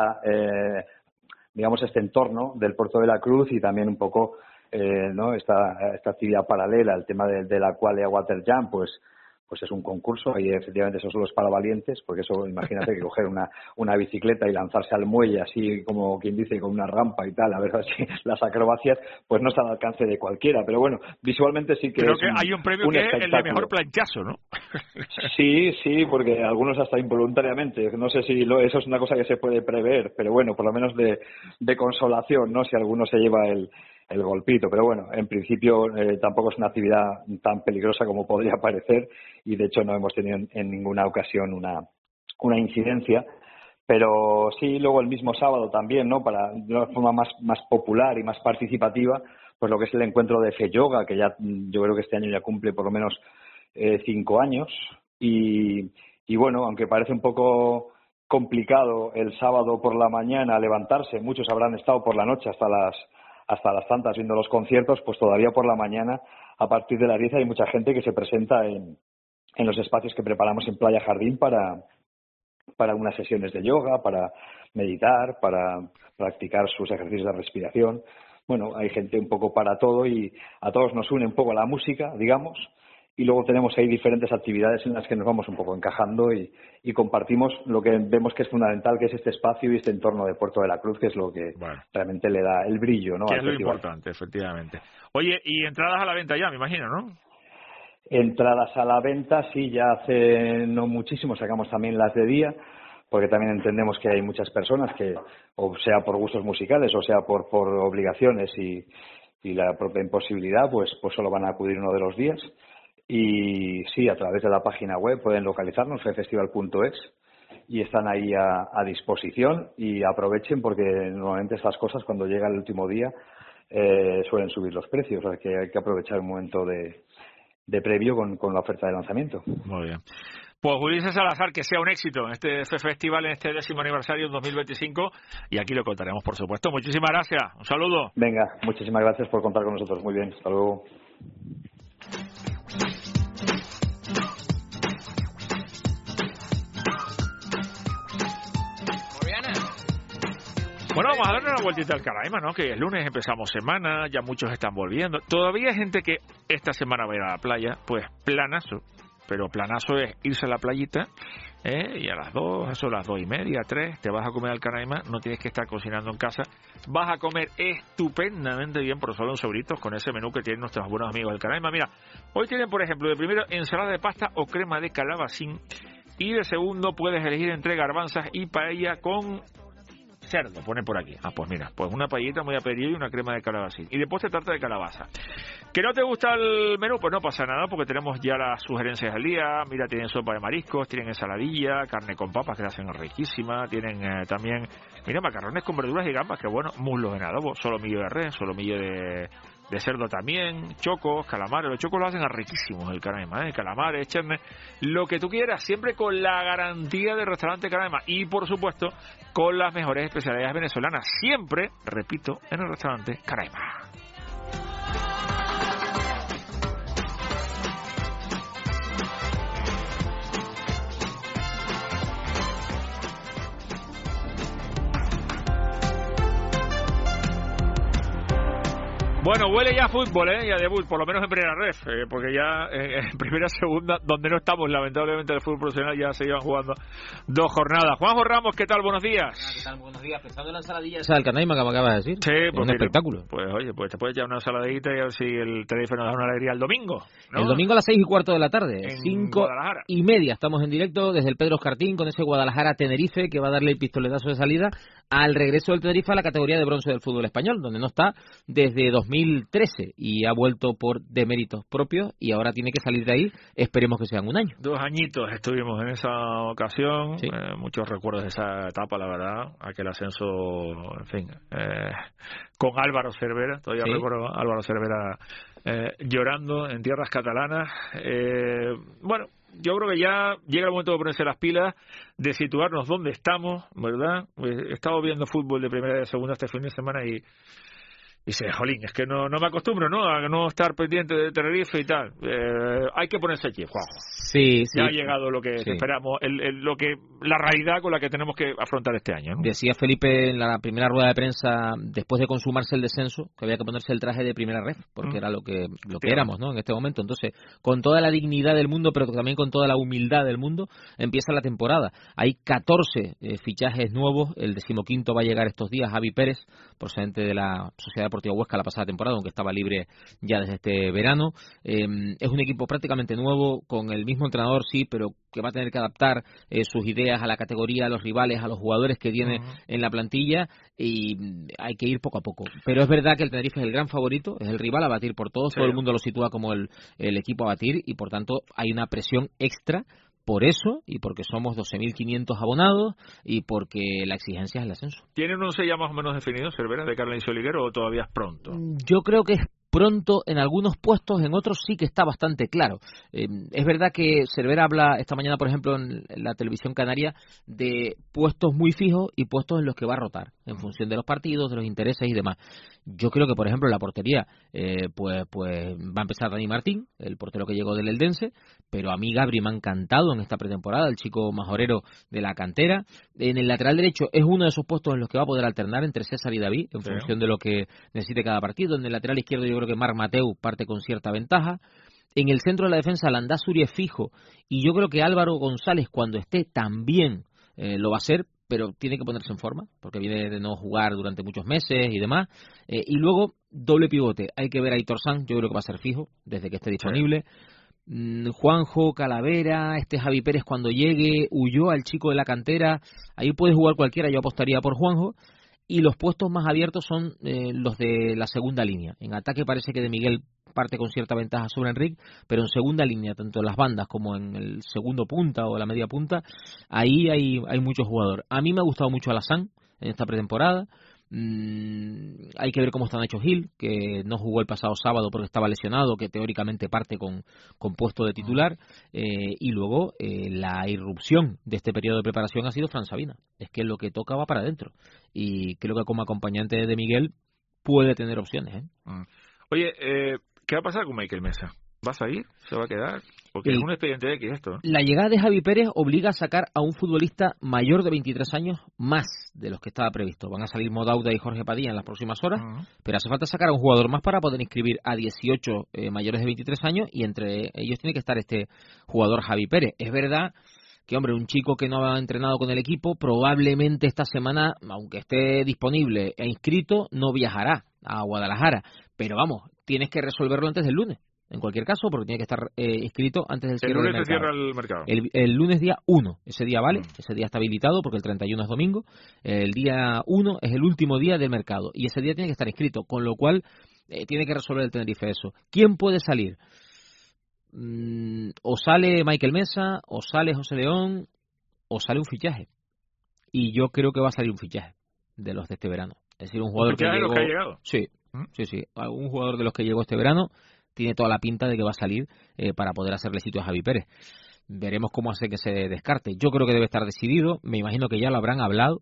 entorno del Puerto de la Cruz y también un poco ¿no? esta actividad paralela, el tema del Aqualia Water Jump, pues es un concurso y efectivamente eso solo es para valientes, porque eso, imagínate que coger una bicicleta y lanzarse al muelle así como quien dice con una rampa y tal, a ver si las acrobacias pues no están al alcance de cualquiera, pero bueno, visualmente sí que creo que hay un premio que es el de mejor planchazo, ¿no? Sí, porque algunos hasta involuntariamente, no sé si eso es una cosa que se puede prever, pero bueno, por lo menos de consolación, ¿no? Si alguno se lleva el golpito, pero bueno, en principio tampoco es una actividad tan peligrosa como podría parecer y de hecho no hemos tenido en ninguna ocasión una incidencia, pero sí, luego el mismo sábado también, ¿no? Para de una forma más popular y más participativa, pues lo que es el encuentro de FE Yoga, que ya yo creo que este año ya cumple por lo menos 5 años y bueno, aunque parece un poco complicado el sábado por la mañana levantarse, muchos habrán estado por la noche hasta las tantas viendo los conciertos, pues todavía por la mañana a partir de las 10 hay mucha gente que se presenta en en los espacios que preparamos en Playa Jardín para unas sesiones de yoga, para meditar, para practicar sus ejercicios de respiración. Bueno, hay gente un poco para todo y a todos nos une un poco la música, digamos, y luego tenemos ahí diferentes actividades en las que nos vamos un poco encajando y compartimos lo que vemos que es fundamental, que es este espacio y este entorno de Puerto de la Cruz, que es lo que realmente le da el brillo, ¿no? Que es lo importante, efectivamente. Oye, y entradas a la venta ya, me imagino, ¿no? Entradas a la venta, sí, ya hace no muchísimo sacamos también las de día, porque también entendemos que hay muchas personas que, o sea por gustos musicales, o sea por obligaciones y la propia imposibilidad, pues solo van a acudir uno de los días. Y sí, a través de la página web pueden localizarnos, fefestival.es, y están ahí a disposición, y aprovechen porque normalmente estas cosas cuando llega el último día suelen subir los precios, o sea que hay que aprovechar un momento de previo con la oferta de lanzamiento. Muy bien. Pues Ulises Salazar, que sea un éxito en este festival, en este 10º aniversario 2025, y aquí lo contaremos, por supuesto. Muchísimas gracias, un saludo. Venga, muchísimas gracias por contar con nosotros. Muy bien, hasta luego. Bueno, vamos a darle una vueltita al Canaima, ¿no? Que el lunes empezamos semana, ya muchos están volviendo. Todavía hay gente que esta semana va a ir a la playa, pues planazo. Pero planazo es irse a la playita, y a las 2, eso a las 2:30, 3, te vas a comer al Canaima, no tienes que estar cocinando en casa. Vas a comer estupendamente bien por solo unos euritos con ese menú que tienen nuestros buenos amigos del Canaima. Mira, hoy tienen, por ejemplo, de primero ensalada de pasta o crema de calabacín, y de segundo puedes elegir entre garbanzas y paella con cerdo, pone por aquí. Pues mira, pues una paellita muy aperida y una crema de calabacín. Y después te tarta de calabaza. ¿Que no te gusta el menú? Pues no pasa nada, porque tenemos ya las sugerencias del día. Mira, tienen sopa de mariscos, tienen ensaladilla, carne con papas que la hacen riquísima, tienen también, mira, macarrones con verduras y gambas, que bueno, muslos en adobo, solomillo de res, solomillo de cerdo también, chocos, calamares. Los chocos lo hacen riquísimos el Canaima, calamares, cherne, lo que tú quieras, siempre con la garantía del restaurante Canaima y por supuesto con las mejores especialidades venezolanas, siempre, repito, en el restaurante Canaima. Bueno, huele ya a fútbol, y a debut, por lo menos en primera ref, porque ya en primera, segunda, donde no estamos, lamentablemente, el fútbol profesional ya se iban jugando 2 jornadas. Juanjo Ramos, ¿qué tal? Buenos días. ¿Qué tal? Buenos días. Pensando en la ensaladilla esa del Canaima que me acabas de decir. Sí, es un espectáculo. Pues oye, pues te puedes echar una ensaladita y a ver si el Tenerife nos da una alegría el domingo, ¿no? El domingo a las 6:15 de la tarde, 5:30. Estamos en directo desde el Pedro Escartín con ese Guadalajara-Tenerife que va a darle el pistoletazo de salida al regreso del Tenerife a la categoría de bronce del fútbol español, donde no está desde 2013 y ha vuelto por deméritos propios y ahora tiene que salir de ahí, esperemos que sean un año. 2 añitos estuvimos en esa ocasión, sí. Muchos recuerdos de esa etapa, la verdad, aquel ascenso, en fin, con Álvaro Cervera, todavía sí. Recuerdo a Álvaro Cervera llorando en tierras catalanas. Bueno, yo creo que ya llega el momento de ponerse las pilas, de situarnos donde estamos, ¿verdad? He estado viendo fútbol de primera y de segunda este fin de semana y dice, jolín, es que no me acostumbro, ¿no? A no estar pendiente de Tenerife y tal. Hay que ponerse aquí, Juanjo. Sí. Ya ha llegado lo que esperamos, la realidad con la que tenemos que afrontar este año, ¿no? Decía Felipe en la primera rueda de prensa, después de consumarse el descenso, que había que ponerse el traje de primera ref, porque era lo que éramos, ¿no? En este momento. Entonces, con toda la dignidad del mundo, pero también con toda la humildad del mundo, empieza la temporada. Hay 14 fichajes nuevos. El 15º va a llegar estos días, Javi Pérez, procedente de la Sociedad Deportiva Huesca la pasada temporada, aunque estaba libre ya desde este verano. Es un equipo prácticamente nuevo, con el mismo entrenador, sí, pero que va a tener que adaptar sus ideas a la categoría, a los rivales, a los jugadores que tiene en la plantilla, y hay que ir poco a poco. Pero es verdad que el Tenerife es el gran favorito, es el rival a batir por todos, todo el mundo lo sitúa como el equipo a batir, y por tanto hay una presión extra por eso, y porque somos 12.500 abonados, y porque la exigencia es el ascenso. ¿Tiene un 11 ya más o menos definido, Cervera, de cara al inicio liguero, o todavía es pronto? Yo creo que es pronto en algunos puestos, en otros sí que está bastante claro. Es verdad que Cervera habla esta mañana, por ejemplo, en la televisión canaria, de puestos muy fijos y puestos en los que va a rotar, en función de los partidos, de los intereses y demás. Yo creo que, por ejemplo, en la portería, pues va a empezar Dani Martín, el portero que llegó del Eldense, pero a mí Gabri me ha encantado en esta pretemporada, el chico majorero de la cantera. En el lateral derecho es uno de esos puestos en los que va a poder alternar entre César y David, en función de lo que necesite cada partido. En el lateral izquierdo yo creo que Marc Mateu parte con cierta ventaja. En el centro de la defensa Landázuri es fijo, y yo creo que Álvaro González cuando esté también lo va a hacer, pero tiene que ponerse en forma, porque viene de no jugar durante muchos meses y demás. Y luego, doble pivote. Hay que ver a Aitor Sanz, yo creo que va a ser fijo, desde que esté disponible. Juanjo, Calavera, Javi Pérez cuando llegue, Ulloa, el chico de la cantera, ahí puede jugar cualquiera, yo apostaría por Juanjo. Y los puestos más abiertos son los de la segunda línea. En ataque parece que De Miguel parte con cierta ventaja sobre Enrique, pero en segunda línea, tanto en las bandas como en el segundo punta o la media punta, ahí hay muchos jugadores. A mí me ha gustado mucho Alassane en esta pretemporada. Hay que ver cómo está Nacho Gil, que no jugó el pasado sábado porque estaba lesionado, que teóricamente parte con puesto de titular. Y luego la irrupción de este periodo de preparación ha sido Fran Sabina. Es que lo que toca va para adentro, y creo que como acompañante de Miguel puede tener opciones. Oye, ¿qué va a pasar con Michael Mesa? ¿Va a salir? ¿Se va a quedar? Porque es un expediente X esto, ¿no? La llegada de Javi Pérez obliga a sacar a un futbolista mayor de 23 años más de los que estaba previsto. Van a salir Modauda y Jorge Padilla en las próximas horas, pero hace falta sacar a un jugador más para poder inscribir a 18 mayores de 23 años, y entre ellos tiene que estar este jugador Javi Pérez. Es verdad que, hombre, un chico que no ha entrenado con el equipo, probablemente esta semana, aunque esté disponible e inscrito, no viajará a Guadalajara. Pero vamos, tienes que resolverlo antes del lunes. En cualquier caso, porque tiene que estar inscrito antes del cierre del mercado. El lunes se cierra el mercado. El lunes día 1, ese día vale, ese día está habilitado porque el 31 es domingo. El día 1 es el último día del mercado y ese día tiene que estar inscrito, con lo cual tiene que resolver el Tenerife eso. ¿Quién puede salir? O sale Michael Mesa, o sale José León, o sale un fichaje. Y yo creo que va a salir un fichaje de los de este verano. Es decir, un jugador que llegó... ¿Los que ha llegado? Sí. Un jugador de los que llegó este verano tiene toda la pinta de que va a salir para poder hacerle sitio a Javi Pérez. Veremos cómo hace que se descarte. Yo creo que debe estar decidido. Me imagino que ya lo habrán hablado.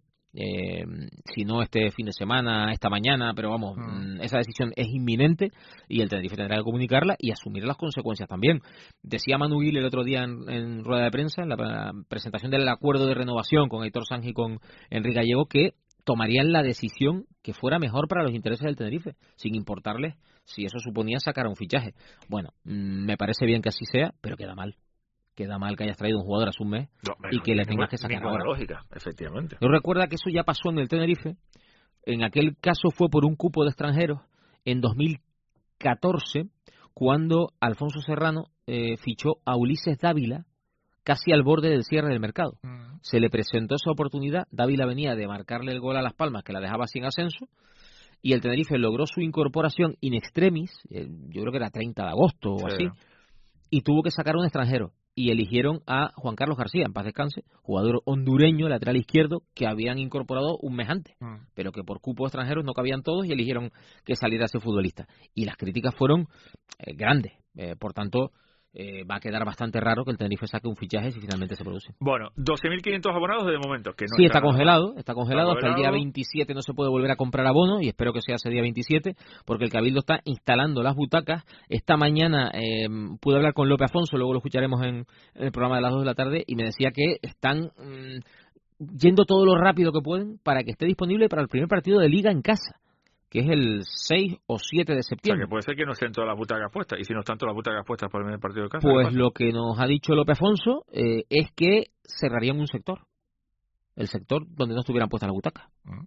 Si no este fin de semana, esta mañana, pero vamos, esa decisión es inminente y el Tenerife tendrá que comunicarla y asumir las consecuencias también. Decía Manu Gil el otro día en rueda de prensa, en la presentación del acuerdo de renovación con Aitor Sanz y con Enrique Gallego, que tomarían la decisión que fuera mejor para los intereses del Tenerife, sin importarles si eso suponía sacar a un fichaje. Bueno, me parece bien que así sea, pero queda mal. Queda mal que hayas traído un jugador hace un mes y que le tengas que sacar ahora. Lógica, efectivamente. Yo recuerda que eso ya pasó en el Tenerife. En aquel caso fue por un cupo de extranjeros en 2014, cuando Alfonso Serrano fichó a Ulises Dávila casi al borde del cierre del mercado. Se le presentó esa oportunidad, Dávila venía de marcarle el gol a Las Palmas, que la dejaba sin ascenso, y el Tenerife logró su incorporación in extremis, yo creo que era 30 de agosto o así, y tuvo que sacar un extranjero, y eligieron a Juan Carlos García, en paz descanse, jugador hondureño, lateral izquierdo, que habían incorporado un mes antes, pero que por cupo extranjeros no cabían todos y eligieron que saliera ese futbolista. Y las críticas fueron grandes, por tanto... va a quedar bastante raro que el Tenerife saque un fichaje si finalmente se produce. Bueno, 12.500 abonados de momento. Que no sí, está congelado. Hasta el día 27 no se puede volver a comprar abono y espero que sea ese día 27 porque el Cabildo está instalando las butacas. Esta mañana pude hablar con López Afonso, luego lo escucharemos en el programa de las 2 de la tarde y me decía que están yendo todo lo rápido que pueden para que esté disponible para el primer partido de Liga en casa, que es el 6 o 7 de septiembre. O sea, que puede ser que no estén todas las butacas puestas. Y si no están todas las butacas puestas para el primer partido de casa... Pues lo que nos ha dicho López Afonso es que cerrarían un sector. El sector donde no estuvieran puestas las butacas.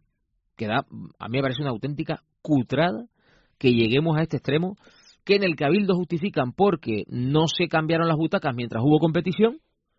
A mí me parece una auténtica cutrada que lleguemos a este extremo, que en el Cabildo justifican porque no se cambiaron las butacas mientras hubo competición,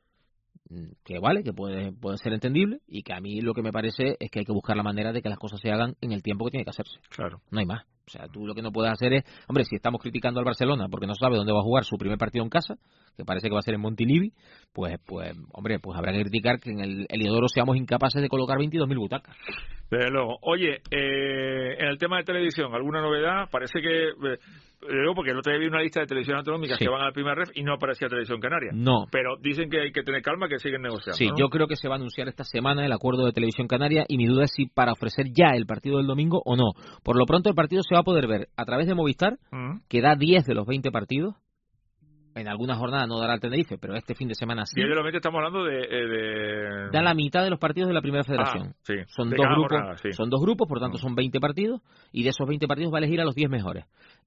que vale, que puede ser entendible, y que a mí lo que me parece es que hay que buscar la manera de que las cosas se hagan en el tiempo que tiene que hacerse. Claro. No hay más. O sea, tú lo que no puedes hacer es... Hombre, si estamos criticando al Barcelona porque no sabe dónde va a jugar su primer partido en casa, que parece que va a ser en Montilivi, pues habrá que criticar que en el Heliodoro seamos incapaces de colocar 22.000 butacas. Desde luego. Oye, en el tema de televisión, ¿alguna novedad? Parece que... Luego, porque el otro día vi una lista de televisión autonómicas que van al primer ref y no aparecía Televisión Canaria. No. Pero dicen que hay que tener calma, que siguen negociando. Sí, ¿no? Yo creo que se va a anunciar esta semana el acuerdo de Televisión Canaria y mi duda es si para ofrecer ya el partido del domingo o no. Por lo pronto el partido se va a poder ver a través de Movistar, que da 10 de los 20 partidos, En alguna jornada no dará el Tenerife, pero este fin de semana sí. Y obviamente estamos hablando de... Da la mitad de los partidos de la Primera Federación. Sí. Son dos grupos, son 2 grupos, por tanto son 20 partidos, y de esos 20 partidos va a elegir a los 10 mejores.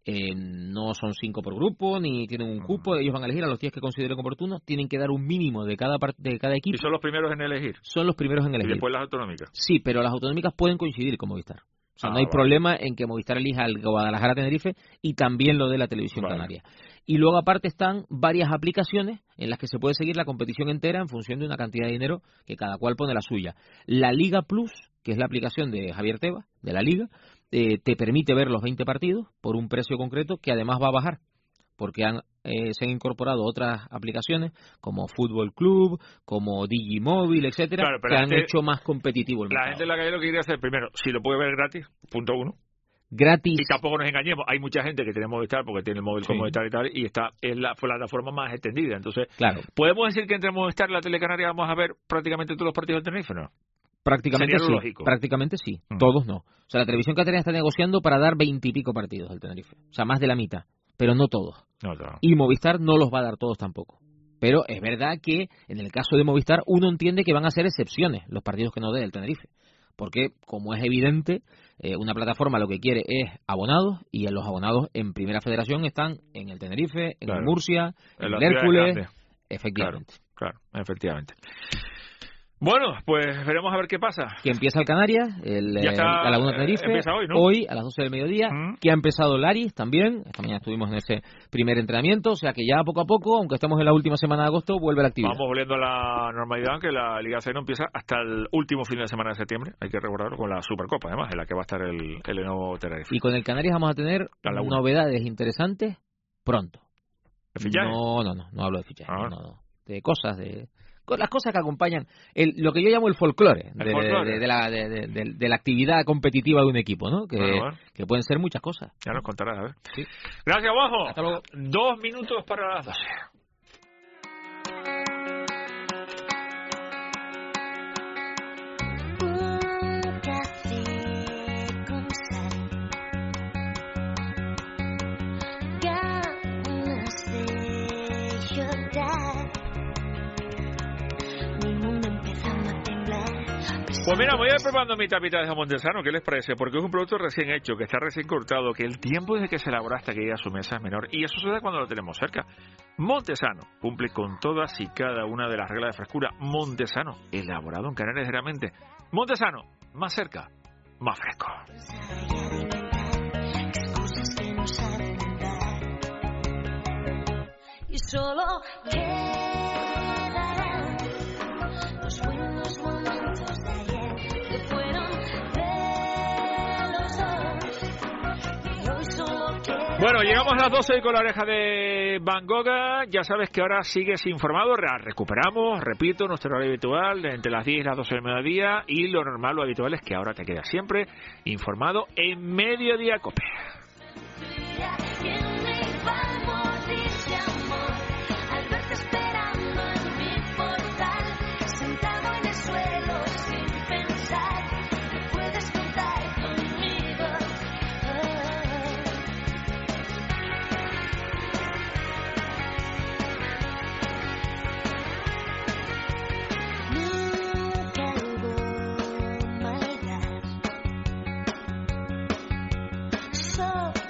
No son 5 por grupo, ni tienen un cupo, ellos van a elegir a los 10 que consideren oportunos, tienen que dar un mínimo de cada equipo. ¿Y son los primeros en elegir? Son los primeros en elegir. ¿Y después las autonómicas? Sí, pero las autonómicas pueden coincidir con Movistar. O sea, no hay problema en que Movistar elija al Guadalajara-Tenerife y también lo de la televisión canaria. Y luego aparte están varias aplicaciones en las que se puede seguir la competición entera en función de una cantidad de dinero que cada cual pone la suya. La Liga Plus, que es la aplicación de Javier Tebas, de la Liga, te permite ver los 20 partidos por un precio concreto que además va a bajar, porque se han incorporado otras aplicaciones como Fútbol Club, como Digimóvil, etcétera, que han hecho más competitivo el mercado. La gente en la calle lo que quiere hacer, primero, si lo puede ver gratis, punto 1. Gratis. Y tampoco nos engañemos, hay mucha gente que tiene Movistar porque tiene el móvil con Movistar y tal, y esta es la plataforma más extendida. Entonces, ¿podemos decir que entre Movistar y la Telecanaria vamos a ver prácticamente todos los partidos del Tenerife, no? Prácticamente sí, prácticamente sí, todos no. O sea, la televisión canaria está negociando para dar 20 y pico partidos del Tenerife, o sea, más de la mitad, pero no todos. No. Y Movistar no los va a dar todos tampoco. Pero es verdad que en el caso de Movistar uno entiende que van a ser excepciones los partidos que no dé el Tenerife. Porque, como es evidente, una plataforma lo que quiere es abonados, y los abonados en Primera Federación están en el Tenerife, en el Murcia, en el Hércules. Efectivamente. Claro, efectivamente. Bueno, pues veremos a ver qué pasa. Que empieza el Canarias, la Laguna Tenerife, empieza hoy, ¿no? Hoy a las 12 del mediodía, que ha empezado el Aris también, esta mañana estuvimos en ese primer entrenamiento, o sea que ya poco a poco, aunque estamos en la última semana de agosto, vuelve la actividad. Vamos volviendo a la normalidad, aunque la Liga C no empieza hasta el último fin de semana de septiembre, hay que recordarlo, con la Supercopa, además, en la que va a estar el nuevo Tenerife. Y con el Canarias vamos a tener novedades interesantes pronto. ¿De fichaje? No hablo de fichaje, no. De cosas, con las cosas que acompañan lo que yo llamo el folclore de la actividad competitiva de un equipo, ¿no? Que pueden ser muchas cosas. Ya nos contarás, a ver. Sí. Gracias, Juanjo. Hasta luego. 2 minutos para las 12. Pues mira, voy a ir probando mi tapita de jamón montesano, ¿qué les parece? Porque es un producto recién hecho, que está recién cortado, que el tiempo desde que se elabora hasta que llega a su mesa es menor, y eso sucede cuando lo tenemos cerca. Montesano cumple con todas y cada una de las reglas de frescura. Montesano, elaborado en Canarias realmente. Montesano, más cerca, más fresco. Y solo quedarán los buenos momentos de ayer que fueron de los dos, y hoy solo quedarán. Bueno, llegamos a las 12 con la oreja de Van Gogh. Ya sabes que ahora sigues informado. Recuperamos, repito, nuestro horario habitual entre las 10 y las 12 del mediodía, y lo normal, lo habitual es que ahora te quedas siempre informado en Mediodía Cope. So